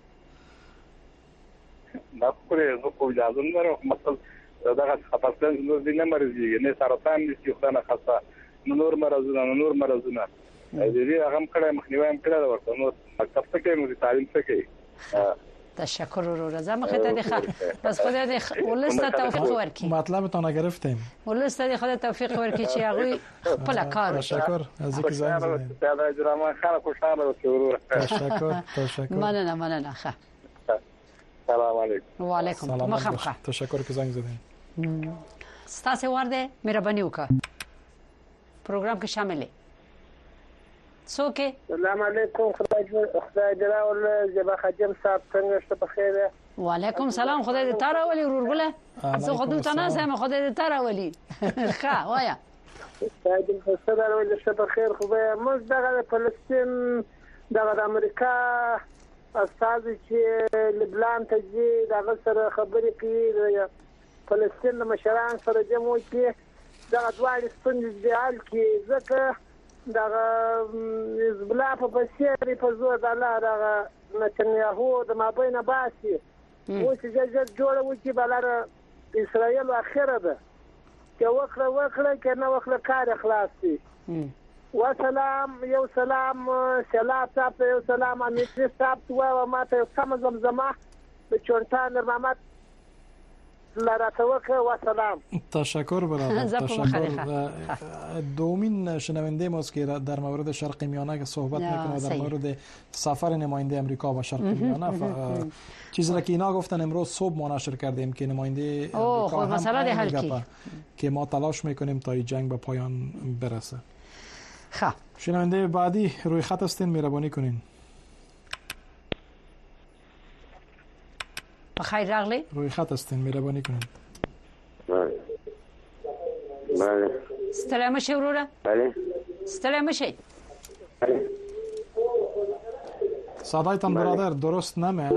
دا خو اجازه نه لري مثلا دغه خپلتن نور دي نه مرزي نه سرطان نشي خدانه خاصه نور مرزونه دې هغه کړه مخنیوي هم کړه ورته نو مکتب څخه نو تعلیم څخه تشکر رو رضا مخاطر بس خدا دې ولسته توفیق ورکړي مطلب ته نه گرفتیم ولسته دې خدا توفیق ورکړي چې هغه خپل کار تشکر از اینکه زنگ زدید دا اجرام خاله خوشاله اوسئ تشکر مننه سلام علیکم و علیکم مخه تشکر که زنگ زدید ستاسو ورده مهرباني وکړه پروگرام کې شامل ہے څوک السلام علیکم خدای دې راول زبا خادم صاحب څنګه شته بخیر وعلیکم سلام خدای دې تاره ولي ورغله زه خدای ته نه سم خدای دې تاره ولي ښه وایا خدای دې ستاسو ولې شته بخیر خو به موږ دغه فلسطین دغه امریکا استاد چې لبنان ته ځي دغه سره خبرې کوي فلسطین مشران سره جمع کوي دا دوه ستونزې دی چې ځکه دا حزب الله په بشیر په زور د الله دا نتنیاهو د مابین باسي او چې جوړه وکي بلاره اسرائیل اخره ده چې وکړه کنه وکړه کار اخلاص دي و سلام یو سلام سلام صاحب یو سلام امیر صاحب و ما ته سم زمزمه به چونتان محمد لراتوکه و سلام. تشکر برادر. تشکر. دومین شنونده ماست که در مورد شرق میانه صحبت میکنه، در مورد سفر نماینده امریکا و شرق میانه. چیزی را که اینا گفتن امروز صبح ما نشر کردیم که نماینده امریکا هم مسئله حل که ما تلاش میکنیم تا این جنگ به پایان برسه. خب شنونده بعدی روی خط هستین، مهربانی کنین. بخیر راغلی. روی خط هستین، مهربانی کنین. بله. ستړی مشئ وروره. بله. ستړی مشئ. بله. صدایتان برادر درست نمه.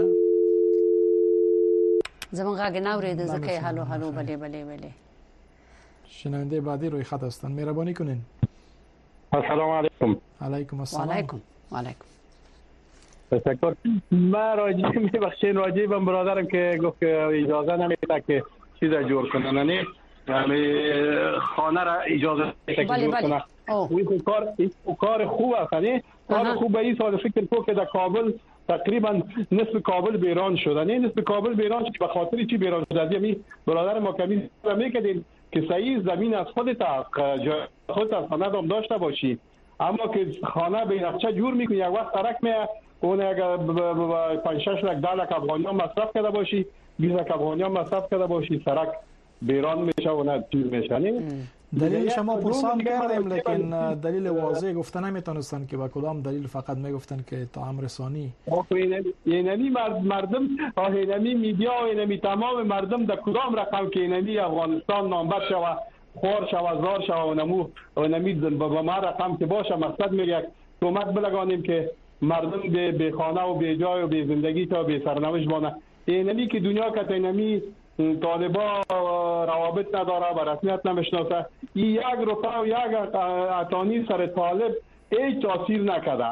زمان غاگ ناورید زکی هلو هلو بله بله بله. شنونده بعدی روی خط هستن، مهربانی کنین. السلام علیکم. علیکم السلام. و علیکم. تشکر. من راجع به برادرم که گفت که اجازه نمیده که چیزا جور کنن، یعنی خانه را اجازه نمیده که جور کنن. این کار خوب است، یعنی کار خوب به این سال فکر کو که در کابل تقریبا نصف کابل بیران شد، یعنی نصف کابل بیران شد. به خاطر چی بیران شد؟ یعنی برادر ما کمی میگه که صحیح زمین از خودت خانه دام داشته باشی، اما که خانه به نقشه جور میکنی یک وقت ترک میه اون اگر 5-6 لک 10 لک افغانی ها مصرف کرده باشی، 20 لک افغانی ها مصرف کرده باشی، سرک بیران میشه و نه چیز میشه. دلیل شما پرسان کردیم لیکن دلیل واضح گفته نمیتونستن که با کدام دلیل، فقط میگفتن که طعام رسانی. اینمی مردم اینمی میدیا و اینمی تمام مردم در کدام رقم که اینمی افغانستان نامبر شوه، خور شوه، زار شوه و نمی با ما رقم که باشه مقصد میگه کمک بلگانیم که مردم به خانه و به جای و به زندگی تا به سرنوشت بانه. اینمی که دنیا که اینمی طالبا روابط نداره و رسمیت نمیشناسه، یک روپا و یک اتانی سر طالب هیچ تاثیر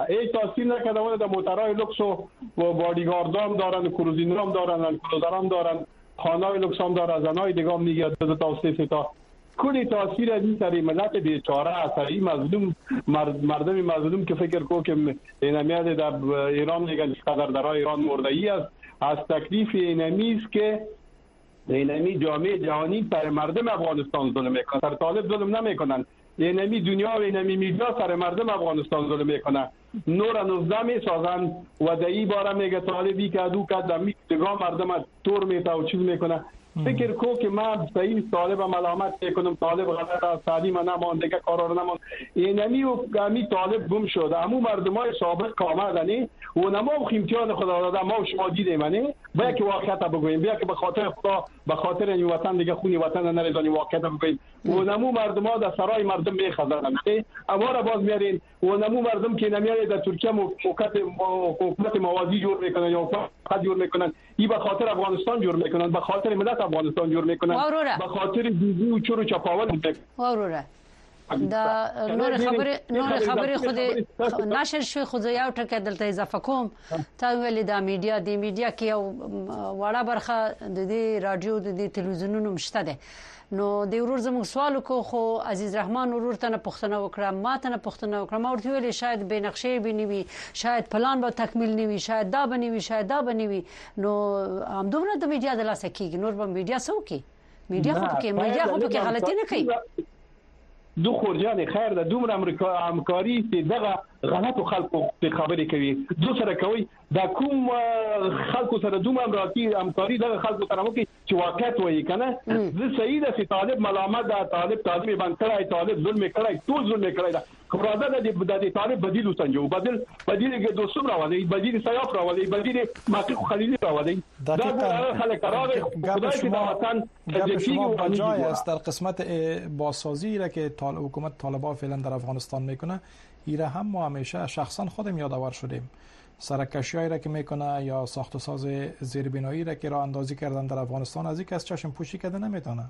نکرده و در موترهای لکس و بادیگاردام دارن، کروزینرام دارن، کروزرام دارن، خانه‌های لکس هم دارن، زنای دیگه هم میگه دو تا و سه تا. کلی تاثیر از این سری ملت بیچاره است، این مظلوم مردم مظلوم که فکر کو که اینمیاد در ایران میگن قدر در ایران مرده‌ای است. از تکلیف اینمی است که اینمی جامعه جهانی سر مردم افغانستان ظلم میکنه، سر طالب ظلم نمیکنن. اینمی دنیا و اینمی میدیا سر مردم افغانستان ظلم میکنه. نور 19 میسازن و در این باره میگه طالبی که ادو که دمی دگاه مردم تور میتا و چیز میکنه. فکر کو که من صحیح طالب ملامت میکنم، طالب غلط است، تعلیم نمان دیگه کارا نمان. اینمی و گمی طالب گم شده، همو مردمای سابق کامدنی و نما امتحان خدا داده ما و شما دیدیم. یعنی بیا که واقعیت بگوییم، بیا که به خاطر خدا به خاطر این وطن دیگه خونی وطن نریزانی واقعیت بگوییم. و نمو مردما در سرای مردم میخزنن، اما را باز میارین و نمو مردم که نمیاره در ترکیه حکومت موازی جور میکنن یا حکومت جور میکنن، ای به خاطر افغانستان جور میکنن، به خاطر ملت افغانستان جور میکنن، به خاطر دیدی و چور و چپاول میکنن. دا نور خبر خود نشر شوی خود یو ټکه دلته اضافه کوم. تا ویل دا میډیا کې یو وړه برخه د دې رادیو د دې تلویزیونونو مشته ده. نو د ورور زموږ سوال کو خو عزیز رحمان ورور ته نه پښتنه وکړه، ما ته نه پښتنه وکړه. ما ورته ویل شاید به نقشې بنوي، شاید پلان به تکمیل نوي، شاید دا بنوي، شاید دا بنوي. نو هم دومره د میډیا د لاسه کیږي، نور به میډیا سو کی میډیا خو په کې غلطي نه کوي. دو خورجان خیر ده دومره همکاری چې دغه غلطو خلکو خبرې کوي دو سره کوي دا کوم خلکو سره دومره همکاری دغه خلکو سره وکړي چې واقعیت وایي کنه. زه صحیح ده چې طالب ملامت ده، طالب باندې کړای، طالب ظلم کړای، ټول ظلم کړای ده. خبره ده د طالب بدیل وسنجو، بدیل کې دوستم راوړي، بدیل سیاف راوړي، بدیل محقق خلیلی راوړي. دا خلک راغلي خدای شما وطن شما جای است در قسمت بازسازی را که حکومت طالبان فعلا در افغانستان میکنه. ایره هم ما همیشه شخصا خودم یادآور شدیم سرکشیایی را که میکنه یا ساخت و ساز زیربنایی را که راه اندازی کردن در افغانستان از یک از چشم پوشی کرده نمیتونه.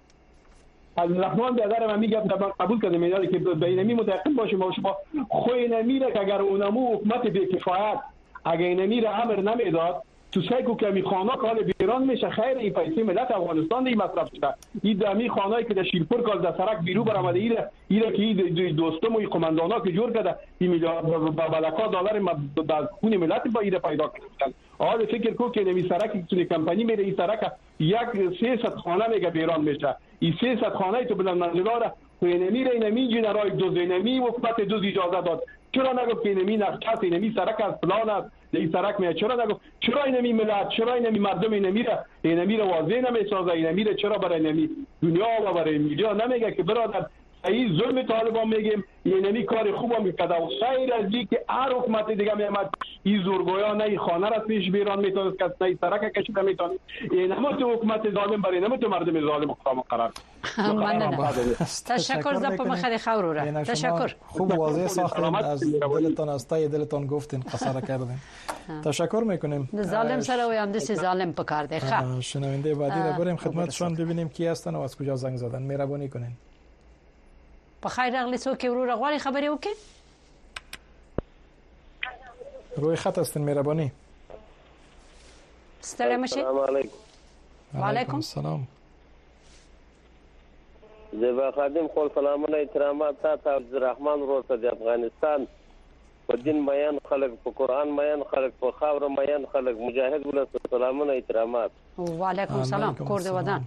از رحمان بیادر من میگم قبول کرده میداره که بینمی متعقب باشیم و شما خوی نمیره که اگر اونمو حکومت بی کفایت اگر نمیره امر نمیداد تو سایکو که می خانه کال بیران میشه خیر این پیسه ملت افغانستان دی مصرف شده این دمی خانه‌ای که در شیرپور کال در سرک بیرو برآمده ایره که این دوستم و قومندانا که جور کرده این میلیارد بلکا دلار در خون ملت با ایره پیدا کردن حال فکر کو که نمی سرک که کمپانی میره این سرک یک 300 خانه میگه بیران میشه این 300 خانه تو بلند منزلاره اینمیره اینمی جنرال دوز اینمی حکومت دوز اجازه داد چرا نگفت اینمی نقشه اینمی سرک از فلان است این سرک میاد چرا نگفت چرا اینمی ملت چرا اینمی مردم اینمیره واضح نمیسازه اینمیره چرا برای اینمی دنیا و برای میلیون نمیگه که برادر این ظلم طالبان میگیم اینمی کار خوبم میکرده و غیر از که هر حکومت دیگه میامد این زورگویا نه خانه را پیش بیران میتونست که نه سرک کشیده میتونه اینما تو حکومت ظالم برای اینما تو مردم ظالم قرار تشکر زپ مخدی خورورا تشکر خوب واضح ساختین از دلتان از تای دلتان گفتین قصر کردین تشکر میکنیم ظالم سره و هم دست ظالم پکارده خب شنونده بعدی را بریم خدمتشون ببینیم کی هستن و از کجا زنگ زدن مهربانی کنین په خیر راغلی څوک ورور غواړي خبرې وکړي روی خط هستین مهربانی السلام علیکم وعلیکم السلام زبا خادم خپل سلامونه احترامات ته عبدالرحمن روته د افغانستان په دین میان خلک په قران میان خلک په خاور میان خلک مجاهد ولس سلامونه احترامات وعلیکم السلام کور دی ودان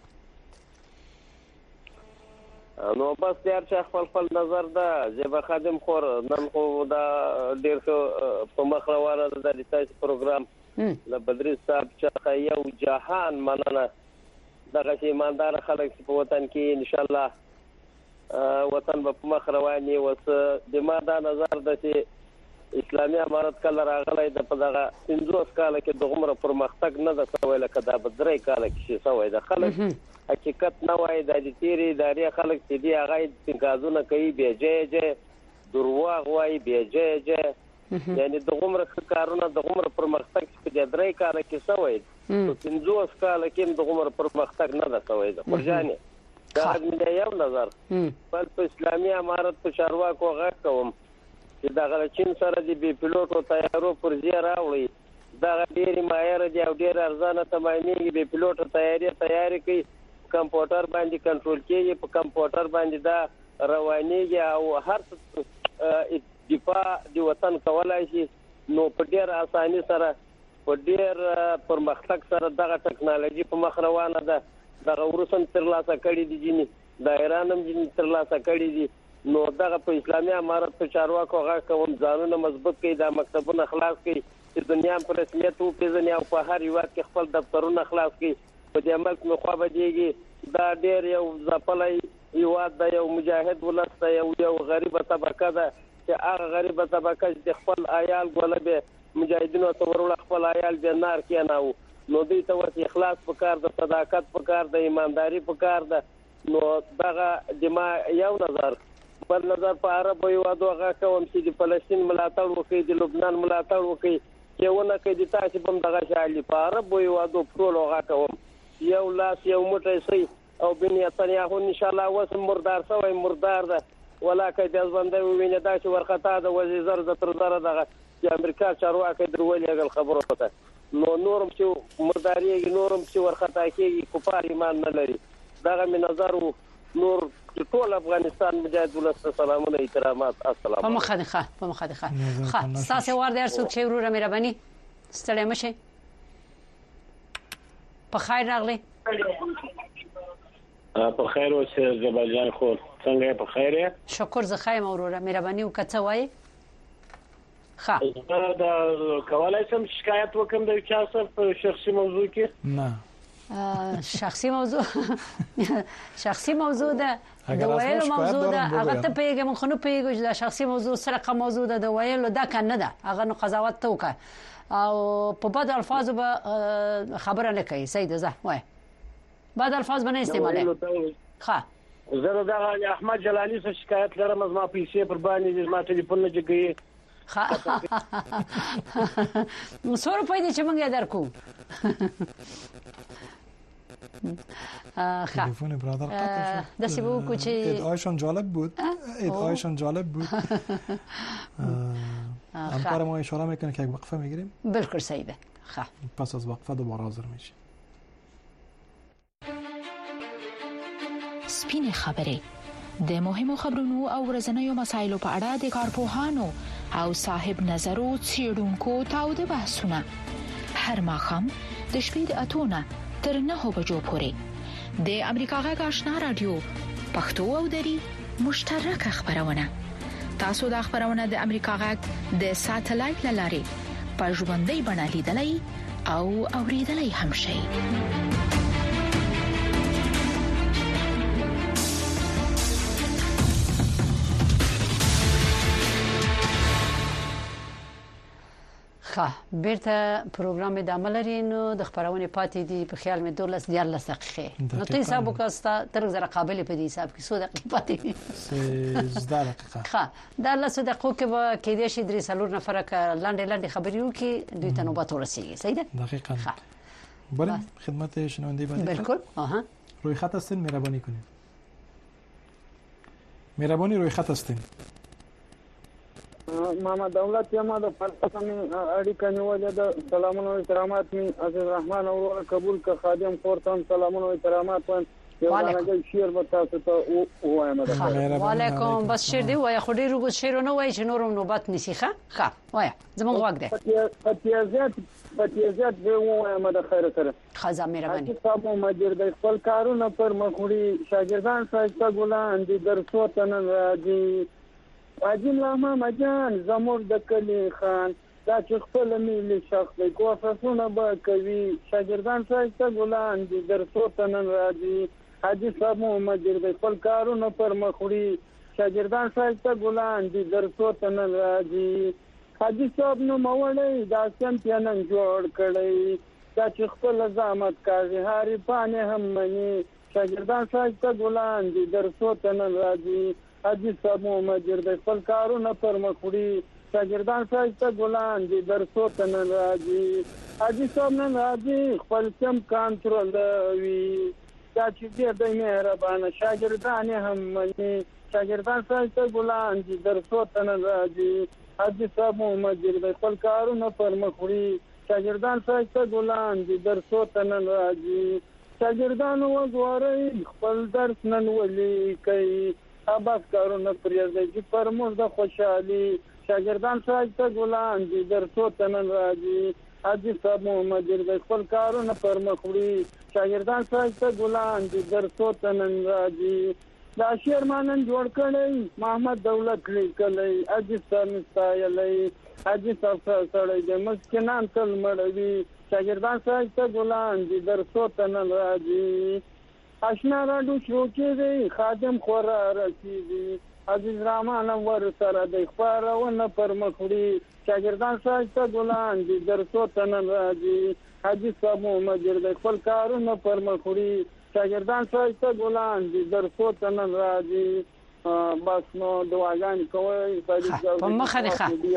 نو بس یار چې خپل نظر ده زبا خادم خور نن خو دا ډیر په مخ روانه ده د تاسو پروګرام له بدري صاحب چې یو جهان مننه دغه چې ایماندار خلک په وطن کې ان شاء الله وطن په مخ رواني وس د ما دا نظر ده چې اسلامي امارت کله راغلی د په دغه 50 کال کې دغه پرمختګ نه ده سوی لکه دا بدري کال کې سوی ده خلک حقیقت نه وای د تیری ادارې خلک چې دی هغه تنګازونه کوي به جې درواغ وای به جې یعنی دغه کارونه دغه پرمختګ په درې کال کې سوی په 50 کال کې دغه پرمختګ نه ده سوی ده ورجانه دا مې یو نظر په اسلامي امارت په چارواکو غږ کوم چې دغه چین سره دی بي پيلوټ او تیارو پر ځای راوړي دا ډېر معیار دی او ډېر ارزانه تمامېږي بي پيلوټ تیاری کوي کمپیوټر باندې کنټرول کیږي په کمپیوټر باندې دا روانيږي او هر دفاع د وطن کولای شي نو په ډېر اساني سره په ډېر پرمختګ سره دغه ټکنالوژي په مخ روانه ده دغه ورسن تر لاسه کړي دي جنې د ایران هم تر لاسه کړي دي نو دغه په اسلامي امارت په چارواکو غږ کوم ځانونه مضبوط کړي دا مکتبونه خلاص کړي چې دنیا په رسمیت وپیژني او په هر یو کې خپل دفترونه خلاص کړي په دې عمل کې خو به دیږي دا ډېر یو ځپلای یو د یو مجاهد ولست یو غریبه طبقه ده چې هغه غریبه طبقه چې خپل عیال ګولبه مجاهدینو ته ورول خپل عیال د نار کې نه نو دوی ته وس اخلاص پکار د صداقت پکار د ایمانداری پکار ده نو دغه دما یو نظر بل نظر په عربو یو دغه کوم چې د فلسطین ملاتړ وکړي د لبنان ملاتړ وکړي چې ونه کوي د تاسو بم دغه شالي په عربو یو ټول هغه کوم یو لاس یو موټی سي او بنیاتنیاهو ان شاء الله وس مردار سوی مردار ده ولکه د ځوندې ویني دا چې ورختا د وزیر د تر زره دغه د امریکا چارواکي درولې خبرو ته نو نورم چې مرداري نورم چې ورختا کېږي کفار ایمان نه لري دغه می نظر نور ټول افغانستان مجاهد ولست سلامونه احترامات السلام په مخه ښه تاسو ور در څوک چې ورور مهرباني ستړی مشه په خیر راغلی په خیر اوسه زبرجان خور څنګه په خیر یې شکر زه خایم اوروره مهرباني وکړه وای ښه دا کولای سم شکایت وکم د چا سره په شخصي موضوع کې نه شخصي موضوع ده د ویلو موضوع ده هغه ته پیغام خو نه پیغام د شخصي موضوع سره کوم موضوع ده د ویلو دا کنه ده هغه نو قضاوت ته وکړه او په بد الفاظ به خبره نه کوي سید زه وای بد الفاظ باندې استعمال ښه زه دا احمد جلالی څخه شکایت لرم از ما پیسې پر باندې ما ټلیفون نه جګي سو روپۍ دې چې موږ درکو تلفن برادر قطع شد دستی بگو کوچه ادعایشان جالب بود همکار ما اشاره میکنه که یک وقفه میگیریم بالکل سیده پس از وقفه دوباره حاضر میشیم. سپین خبرې د مهمو خبرونو او ورځنیو مسایلو په اړه د کارپوهانو او صاحب نظرو څېړونکو تاوده بحثونه هر ماښام د شپې د 8 تر 9 بجو پورې د امریکا غږ آشنا رادیو پښتو او دری مشترکه خبرونه. تاسو د خبرونه د امریکا غږ د ساتلایت لارې په ژوندۍ بڼه لیدلای او اوریدلای هم شئ. بیرته پروګرام د عمل لري نو د خبرونه پاتې دي په خیال مې 12 دقیقې نو ته حساب وکاسته تر زره قابل په دې حساب کې 100 دقیقې پاتې دي 13 دقیقه دا له 100 دقیقو کې به کې دې شي درې سلور نفر لاندې خبرې وکي دوی ته نوبت ورسیږي. صحیح ده دقیقاً. بریم خدمت شنونده بعدی. بالکل. روی خط هستین مهربانی کنید. مهربانی روی خط هستین. محمد دولت یما د فلسفه اړیکه نیولې ده. سلامونه او احترامات می عزیز رحمان او قبول ک خادم فورتن سلامونه او احترامات وعلیکم شیر وتاسو ته وایم. وعلیکم بس شیر دی وای خو ډیرو شیر نه وای چې نورم نوبت نشيخه وای زموږ واګ ده پتیازات به وایم د خیر سره خزا مهرباني تاسو مجر د خپل کارونه پر مخوري شاګردان سره ګلان دي درسو تنن راځي واجب لامه مجان زمور د کلی خان دا چې خپل ملي شخص دی کوفرونه به کوي شاګردان سره ګلان دي درسو تنن راځي حاجی صاحب مجر د خپل کارونه پر مخوري شاګردان سره ګلان دي درسو تنن راځي حاجی صاحب نو مولای دا سم پیانن جوړ کړی دا چې خپل زحمت کوي هاري پانه هم مني شاګردان سره ګلان دي درسو تنن راځي حاجی صاحب مجر د خپل کارونه پر مخوري شاګردان سره ګلان دي درسو تنن راځي حاجی صاحب نن راځي خپل کم کنټرول وي دا چې دې د مهربانه شاګردان هم مني شاګردان سره ګلان دي درسو تنن راځي حاجی صاحب مجر د خپل کارونه پر مخوري شاګردان سره ګلان دي درسو تنن راځي شاګردان وګورئ خپل درس نن ولي کوي اباس کارونه پرېږدي چې پر موږ د خوشحالي شاګردان سره ګلان دي درسو تنن راځي حاجی صاحب مجر د خپل کارونه پر مخوري شاګردان سره ګلان دي درسو تنن راځي دا شعر مانن جوړ کړی محمد دولت لیکلی حاجی صاحب مستایلی حاجی صاحب سره د مسکینان تل مړوي شاګردان سره ګلان دي درسو تنن راځي آشنا راډو شروع کړي خادم خورا رسیدي عزیز رحمان ور سره د خبرونه پر مخوري شاګردان سره ګلان دي درسو تنن راځي حاجی صاحب مجر د خپل کارونه پر مخوري شاګردان سره ګلان دي درسو تنن راځي بس نو دعاګانې کوي په مخه ده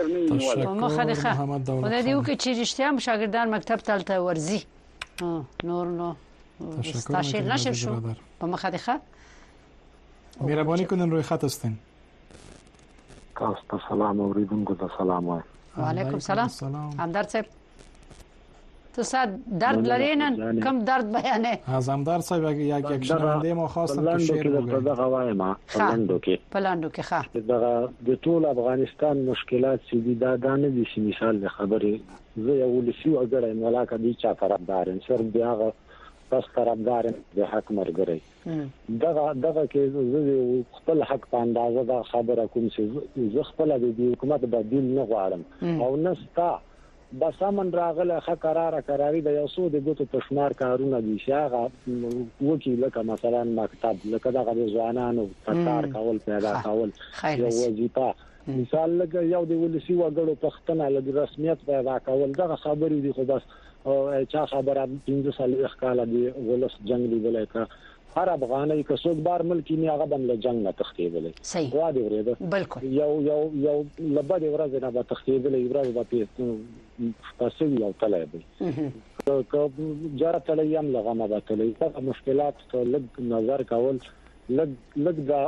په مخه ده خدای دې وکړي چې رښتیا شاګردان مکتب ته ورځي نور نو استاشیر نشر شو په مخه ده. مهربانی کنین روی خط هستین. تاسو سلام اوریدونکو ته سلام وای. وعلیکم سلام. همدرد صاحب تو صد درد لري نه کم درد بیانې از همدرد صاحب یک شنونده ما خواستم که شعر بگوید. دغه وایم پلاندو کې ښه دغه د ټول افغانستان مشکلات چې دي دا نه دي چې مثال خبرې زه یو لسی وګړی ملاقات دي چا طرفدار یم سر بیاغه پس طرفدار د حق مرګري دغه کې زه خپل حق په اندازه دا خبره کوم چې زه خپل د حکومت بدیل نه غواړم او نستا بس امن راغله ښه قراری د یو څو د ګوتو په شمار کارونه دي چې هغه وکیل لکه مثلا مکتب لکه دغه ځوانانو کار کول پیدا کول یو وظیفه مثال لکه یو د ولسی وګړو پښتنه له رسمیت پیدا کول دغه خبرې دي خو بس چا خبره 15 کال دی ولس جنگ لیدل کا هر افغاني که څوک بار ملکی نه هغه بم له جنگ نه تختیدل صحیح دی ورته بالکل یو لبد ورځ نه به تختیدل ورځ به تاسو یو طلب که جره تلیم لغه به تلې مشکلات لږ نظر کول لږ دا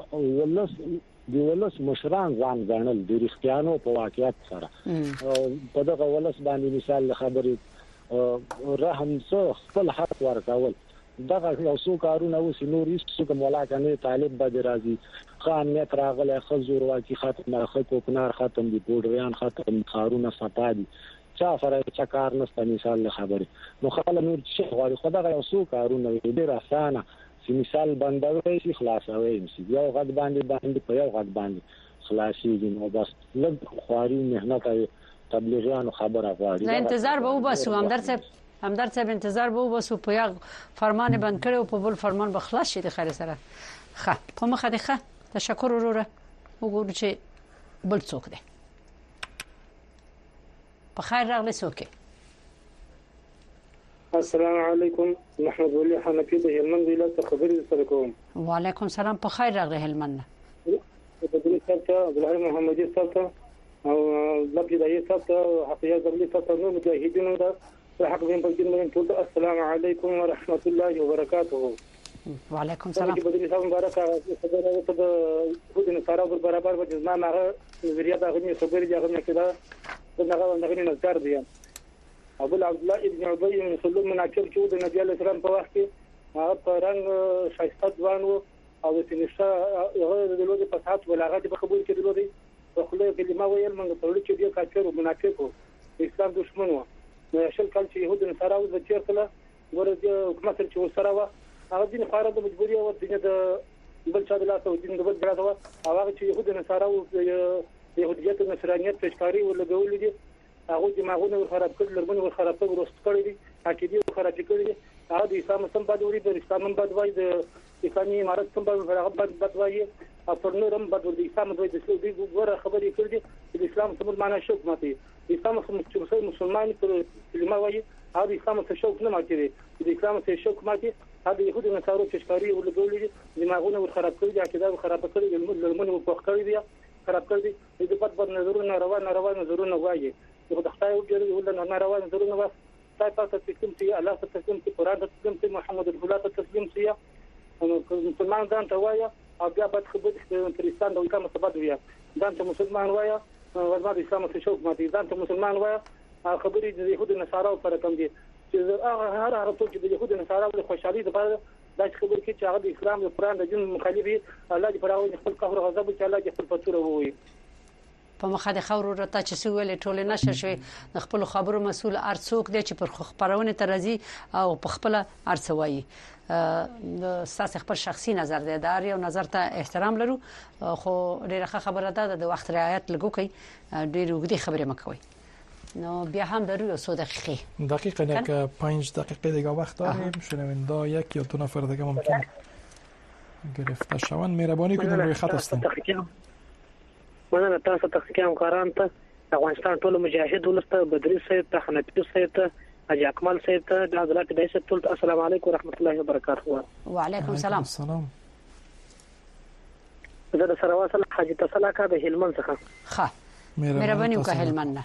ولس مشران ځان غنل د رښتیانو په واقعیت سره په دغه ولس باندې مثال خبرې رحم څو خپل حق ورکول دغه یو څو کارونه اوس نور هیڅ کوم ولاکنه طالب به راځي خان نه تراغله خزور واکي ختم نه کوکنار ختم دي پودریان ختم خارونه صفادي چا سره چا کار نسته مثال خبره نو خلک نور څه غواړي خدای یو څو کارونه ډیر اسانه چې مثال بندوي شي خلاصوي شي یو غږ باندې په یو غږ باندې خلاصي دي نو بس لږ خواري مهنت تبلیغیان خبره غواړي انتظار به وباسو همدرد صاحب انتظار به وباسو په یو فرمان بند کړو په بل فرمان به خلاص شي د خیر سره ښه په مخه ده ښه تشکر وروره وګورو چې بل څوک دی په خیر راغلی څوک السلام علیکم محمد ولی حنفی د هلمند ولایت خبرې سره کوم وعلیکم السلام په خیر راغلی هلمند په دې څخه عبدالله محمدي صاحب او لبی دایي صاحب حقیقت دلی صاحب نو مجاهدینو دا حق بهم په دې ټول السلام علیکم ورحمت الله وبرکاته وعلیکم السلام په دې څخه مبارکه خبره ته د خودنه سره برابر په ځما نه نظریه دا غوښنه خبرې دا غوښنه کړه دا نه نظر دی ابو عبد الله ابن ابي بن سلول مناقشه کې د نبی عليه السلام په وخت کې هغه په رنګ شایسته ځوان او د سینسا هغه د لوی په سات ولاغت په خبرو کې د لوی په خله کلمه ویل موږ په لوی کې دی کافر او منافق او اسلام دشمن و نو شل کال چې يهود نصارا او د چیرته ورته حکومت چې وسره و هغه دین خارج د مجبوري او د بل څه د لاسه او دین د بل ځای هغه چې يهود نصارا او يهوديت او نصرانيت تشکاری ولګول دي هغه دماغونه خراب کړل لرمن ور خراب کړل ورست کړی دي عقیده خراب کړی دي هغه د اسلام سم بد وری د اسلام بد وای د اسلامي امارت سم بد وای او پر نورم بد ور د اسلام د اسلامي ګوره خبرې کړې دي د اسلام سم معنا شوک ماتي د اسلام سم مسلمان پر کلمه وای هغه د اسلام څخه شوک نه ماتي د اسلام څخه شوک ماتي هغه يهود نصارو تشکاری ولګول دي دماغونه ور خراب کړی دي عقیده خراب کړی دي لرمن ور پخ کړی دي خراب کړی دي د بد نظرونه روان نظرونه وایي د خدای او جری ولنه ناروا نظرونه وا تاسو تسلیم سي الله تسلیم سي قران تسلیم سي محمد رسول الله تسلیم سي مسلمان ځان ته وایا او بیا په خبره کریستان د کومه سبب ویا ځان ته مسلمان وایا ورما د اسلام څخه شوک ماتي ځان ته مسلمان وایا خبرې د يهود نصارا پر کم دي چې هر څوک چې د يهود نصارا له خوشحالي لپاره دا خبرې کې چې هغه د اسلام او قران د دین مخالفي الله دې پراوي خپل قهر غضب چې الله دې خپل پتور ووي په مخه د خبرو راته چې سویل ټوله نشر شوی خپل خبرو مسول ارڅوک دی چې پر خبرونه ترازی او په خپل ارڅوي د ساس خپل شخصي نظر دی دار یو نظر ته احترام لرو خو ډیره خبره ده د وخت رعایت لګو کوي ډیر وګړي خبره مکوي نو بیا هم درو یو 100 دقیقه یک 5 دقیقه دیگه وقت داریم شنوندا یک یا دو نفر دیگه ممکن گرفته شوند مهربانی کنید روی خط هستید مننه تاسو تخصیصي همکاران ته افغانستان ټول مجاهد ولسته بدري سید ته حنفي سید ته حاجی اکمل سید ته د حضرت دایسه ټول السلام علیکم ورحمت الله وبرکاته وعلیکم السلام زه د سرواصل حاجی تصلا کا د هلمند څخه ښه مهرباني وکړه هلمند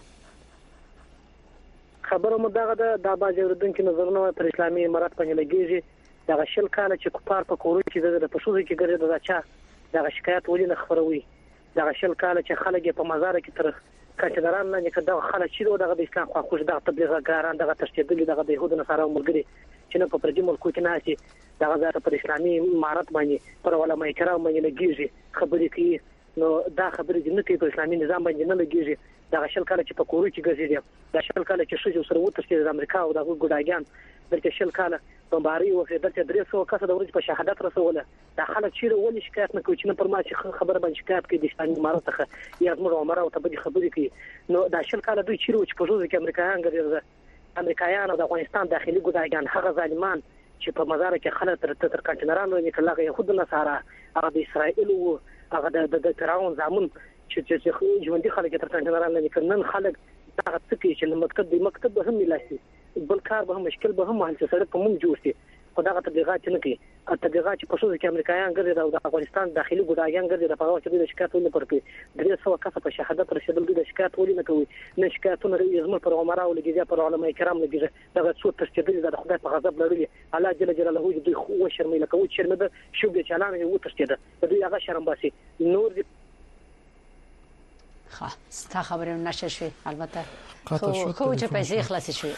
خبره مدغه د باجوردن کې نظرونه پر اسلامي امارات باندې لګیږي دا شل کال چې کوپار په کورو کې د پښوځي کې ګرځي دا چا دا شکایت ولې نه خبروي دا شل کال چې خلک په مزار کې تر کچداران نه کده خلک چې دغه د اسلام خو خوش د تبلیغاتګاران دغه تشدید دغه د يهود نصارا ملګری چې نه په پردي ملکو کې ناشي دغه ځای پر اسلامي امارت باندې پر علماء کرام باندې لګیږي خبرې کوي نو دا خبرې د نکي په اسلامي نظام باندې نه لګیږي دا شل کال چې په کورو کې ګرځي دا شل کال چې شوجو سره وته چې د امریکا او د ګډاګان د شل کال بمباري او د 300 کس د ورځ په شهادت رسوله دا خلک چې ولې شکایت نه کوي چې پر ما چې خبره باندې شکایت کوي د اسلامي امارت څخه یا موږ عمره او تبدي خبرې کوي نو دا شل کال دوی چې په جوړ کې امریکایان ګرځي امریکایان او د افغانستان داخلي ګډاګان هغه ظالمان چې په مزار کې خلک تر کانټینرانو نه کلاغه يهود نصارا هغه د اسرائیل او هغه د فرعون زامن چې ژوندۍ خلک تر کانټینرانو نه کړنن خلک دا څه چې مکتب به هم ملاسي بل کار به هم مشکل به هم حل سره کوم جوړ شي خدای تبلیغات نه کوي تبلیغات چې پښتو کې امریکایان ګرځي او د افغانستان داخلي ګډاګان ګرځي د پاغه چې د شکایت ولې پرې 300 کس په شهادت رسیدل د شکایت ولې نه کوي نه شکایتونه یزمر پر عمره او لګیږي پر علماء کرام لګیږي دغه څو تشدید د خدای په غضب لري الله جل جلاله دوی خو شرمېله کوي شرمده شو به چلان یو تشدید دوی هغه شرم باسي نور خب ستا خبره نشه شوي البته خو چې پیسې خلاص شوي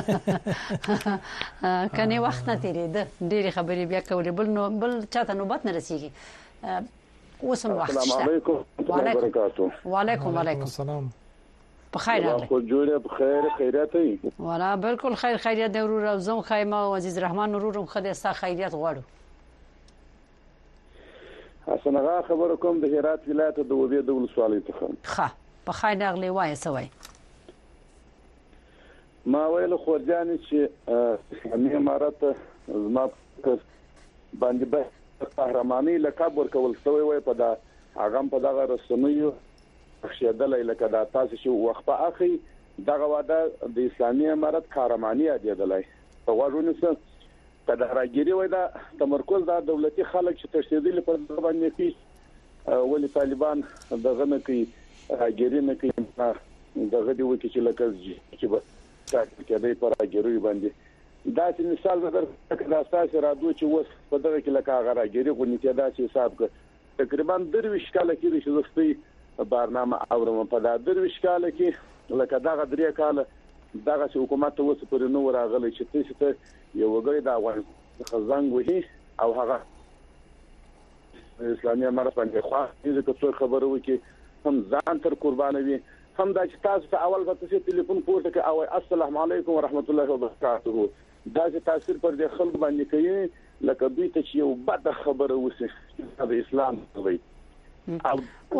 کني وخت نه تیرید ډېری خبرې بیا کولې بل چاته نوبت نه رسیږي اوسم وخت السلام علیکم وعلیکم السلام بخیر راغلی خو جوړه بخیر خیریت ای والا بالکل خیر خیریت دی ورور او زم خیمه او عزیز رحمان ورورم خدای ستا خیریت غواړو حسن هغه خبر کوم د هرات ولایت د وبې د ولسوالۍ څخه ښه بخیر راغلی وای سوای ما ویل خورجان چې اسلامي امارت زما باندې به قهرماني لقب ورکول شوی وای په دا هغه په دغه رسنیو خشیدلې لکه دا تاسو چې وخت اخی دغه واده د اسلامي امارت قهرماني یادېدلای په واژونه څه تدارګيري وای دا تمرکز د دولتي خلک چې تشدید په باندې کوي ولې طالبان دغه نه کوي راګيري نه کوي دغه دی وکی چې لکه چې به تاسو کې دای پر راګيري باندې دا چې مثال درکړه دا تاسو راځو چې وس په دغه کې لکه هغه راګيري خو نه دا چې حساب کړ تقریبا 23 کال کې چې زستي برنامه اورم په دا 23 کال کې لکه دغه 3 کال دغه حکومت اوس پر نو راغلی چې تاسو یو وګړي دا وایي خزنګ وهي او هغه اسلامي امارت باندې خو دې څه خبره وکي هم ځان تر قربانوي هم دا چې تاسو ته اول غته چې ټلیفون پورته کوي او السلام علیکم ورحمت الله وبرکاته دا چې تاثیر پر دې خلک باندې کوي لکه دوی ته چې یو بد خبره وسی د اسلام وایي او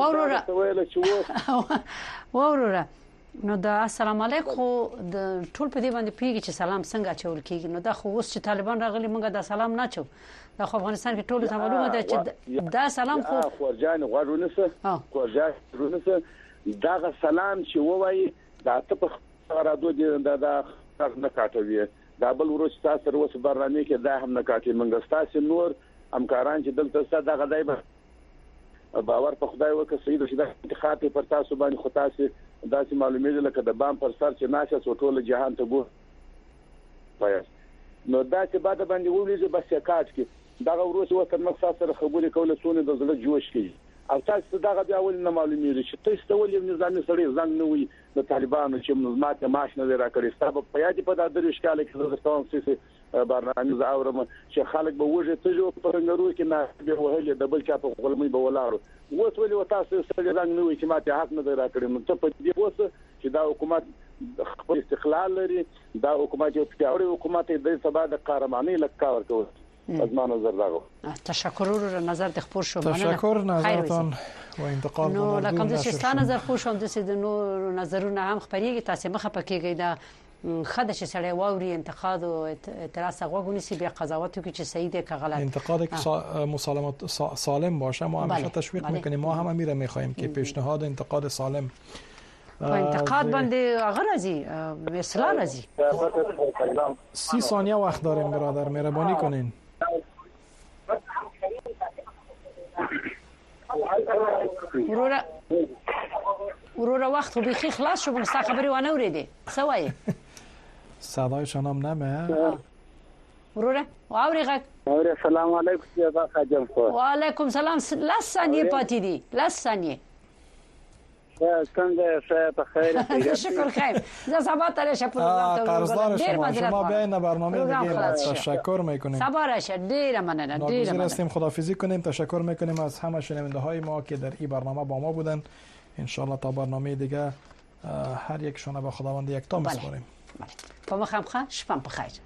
وروره نو دا السلام علیکم د ټول په دې باندې پیږي چې سلام څنګه چول کیږي نو دا خو اوس چې طالبان راغلي موږ دا سلام نه چو دا خو افغانستان کې ټول ته معلومه ده چې دا سلام خو خورجان غوړونه خورجان دا سلام چې وایي دا ته په راډیو دی دا نه کاټوي دا بل ورځ تاسو سره اوس برنامه کې دا هم نه کاټي منګ تاسو نور همکاران چې دلته ستاسو دغه دای باور په خدای وکړه سید رشید انتخاب پر تاسو باندې خو تاسو داسې معلومه لکه د بام پر سر چې ناشه ټول جهان ته ګور پیا نو دا چې بعد باندې ولې بس کاټ کې دا ورځ وته مخ سره خبرې کوله سونه د زړه جوش کی او تاسو دا غوډه اول نه معلومه چې تاسو ته ولې نظام سره زنګ نه وي د طالبانو چې ماته معاش نه راکړي سبب په یاد په دا درې ښکاله کې د ستون سیسي برنامه زاورم چې خلک به وژه ته جو پرنګرو کې نه به وهله د بل چا په غلمي به ولارو اوس ولې تاسو سره زنګ نه وي چې ماته حق نه راکړي نو ته په دې اوس چې دا حکومت خپل استقلال لري دا حکومت یو پیاوړی حکومت دی سبا د قهرماني لکه ورکوي از ما نظر داغو تشکر رو نظر د خپور شو تشکر نظرتان و انتقال نو لکه د شستان نظر خو شوم د سید نو نظرونه هم خبريږي تاسو مخه پکېږي دا خدای چې سړی واوري انتقاد او اعتراض غوږونی سی بیا قضاوت کوي چې صحیح دی که غلط انتقاد مسالمت سالم باشه ما همیشه تشویق میکنیم ما هم میره میخوایم که پیشنهاد انتقاد سالم انتقاد باندې غرضی اصلاح راځي 30 ثانیه وقت داریم برادر مهربانی کنین ورور وقت خو بيخي خلاص شو بس خبري وانا وريدي سوای صدایشان هم نمه ورور واوريغك السلام علیکم یا با خاجم خو وعلیکم سلام لاس ثانیه پاتې دي لاس ثانیه څنګه شه په خیر شکر خیر زه سبا تر شه قرضدار شما بین برنامه دیگه تشکر میکنیم سبا شه ډیر مننه ډیر مننه هستیم خداحافظی کنیم تشکر میکنیم از همه شنونده های ما که در این برنامه با ما بودن ان شاء الله تا برنامه دیگه هر یک شونه به خداوند یکتا میسپاریم په مخامخه شپه په خیر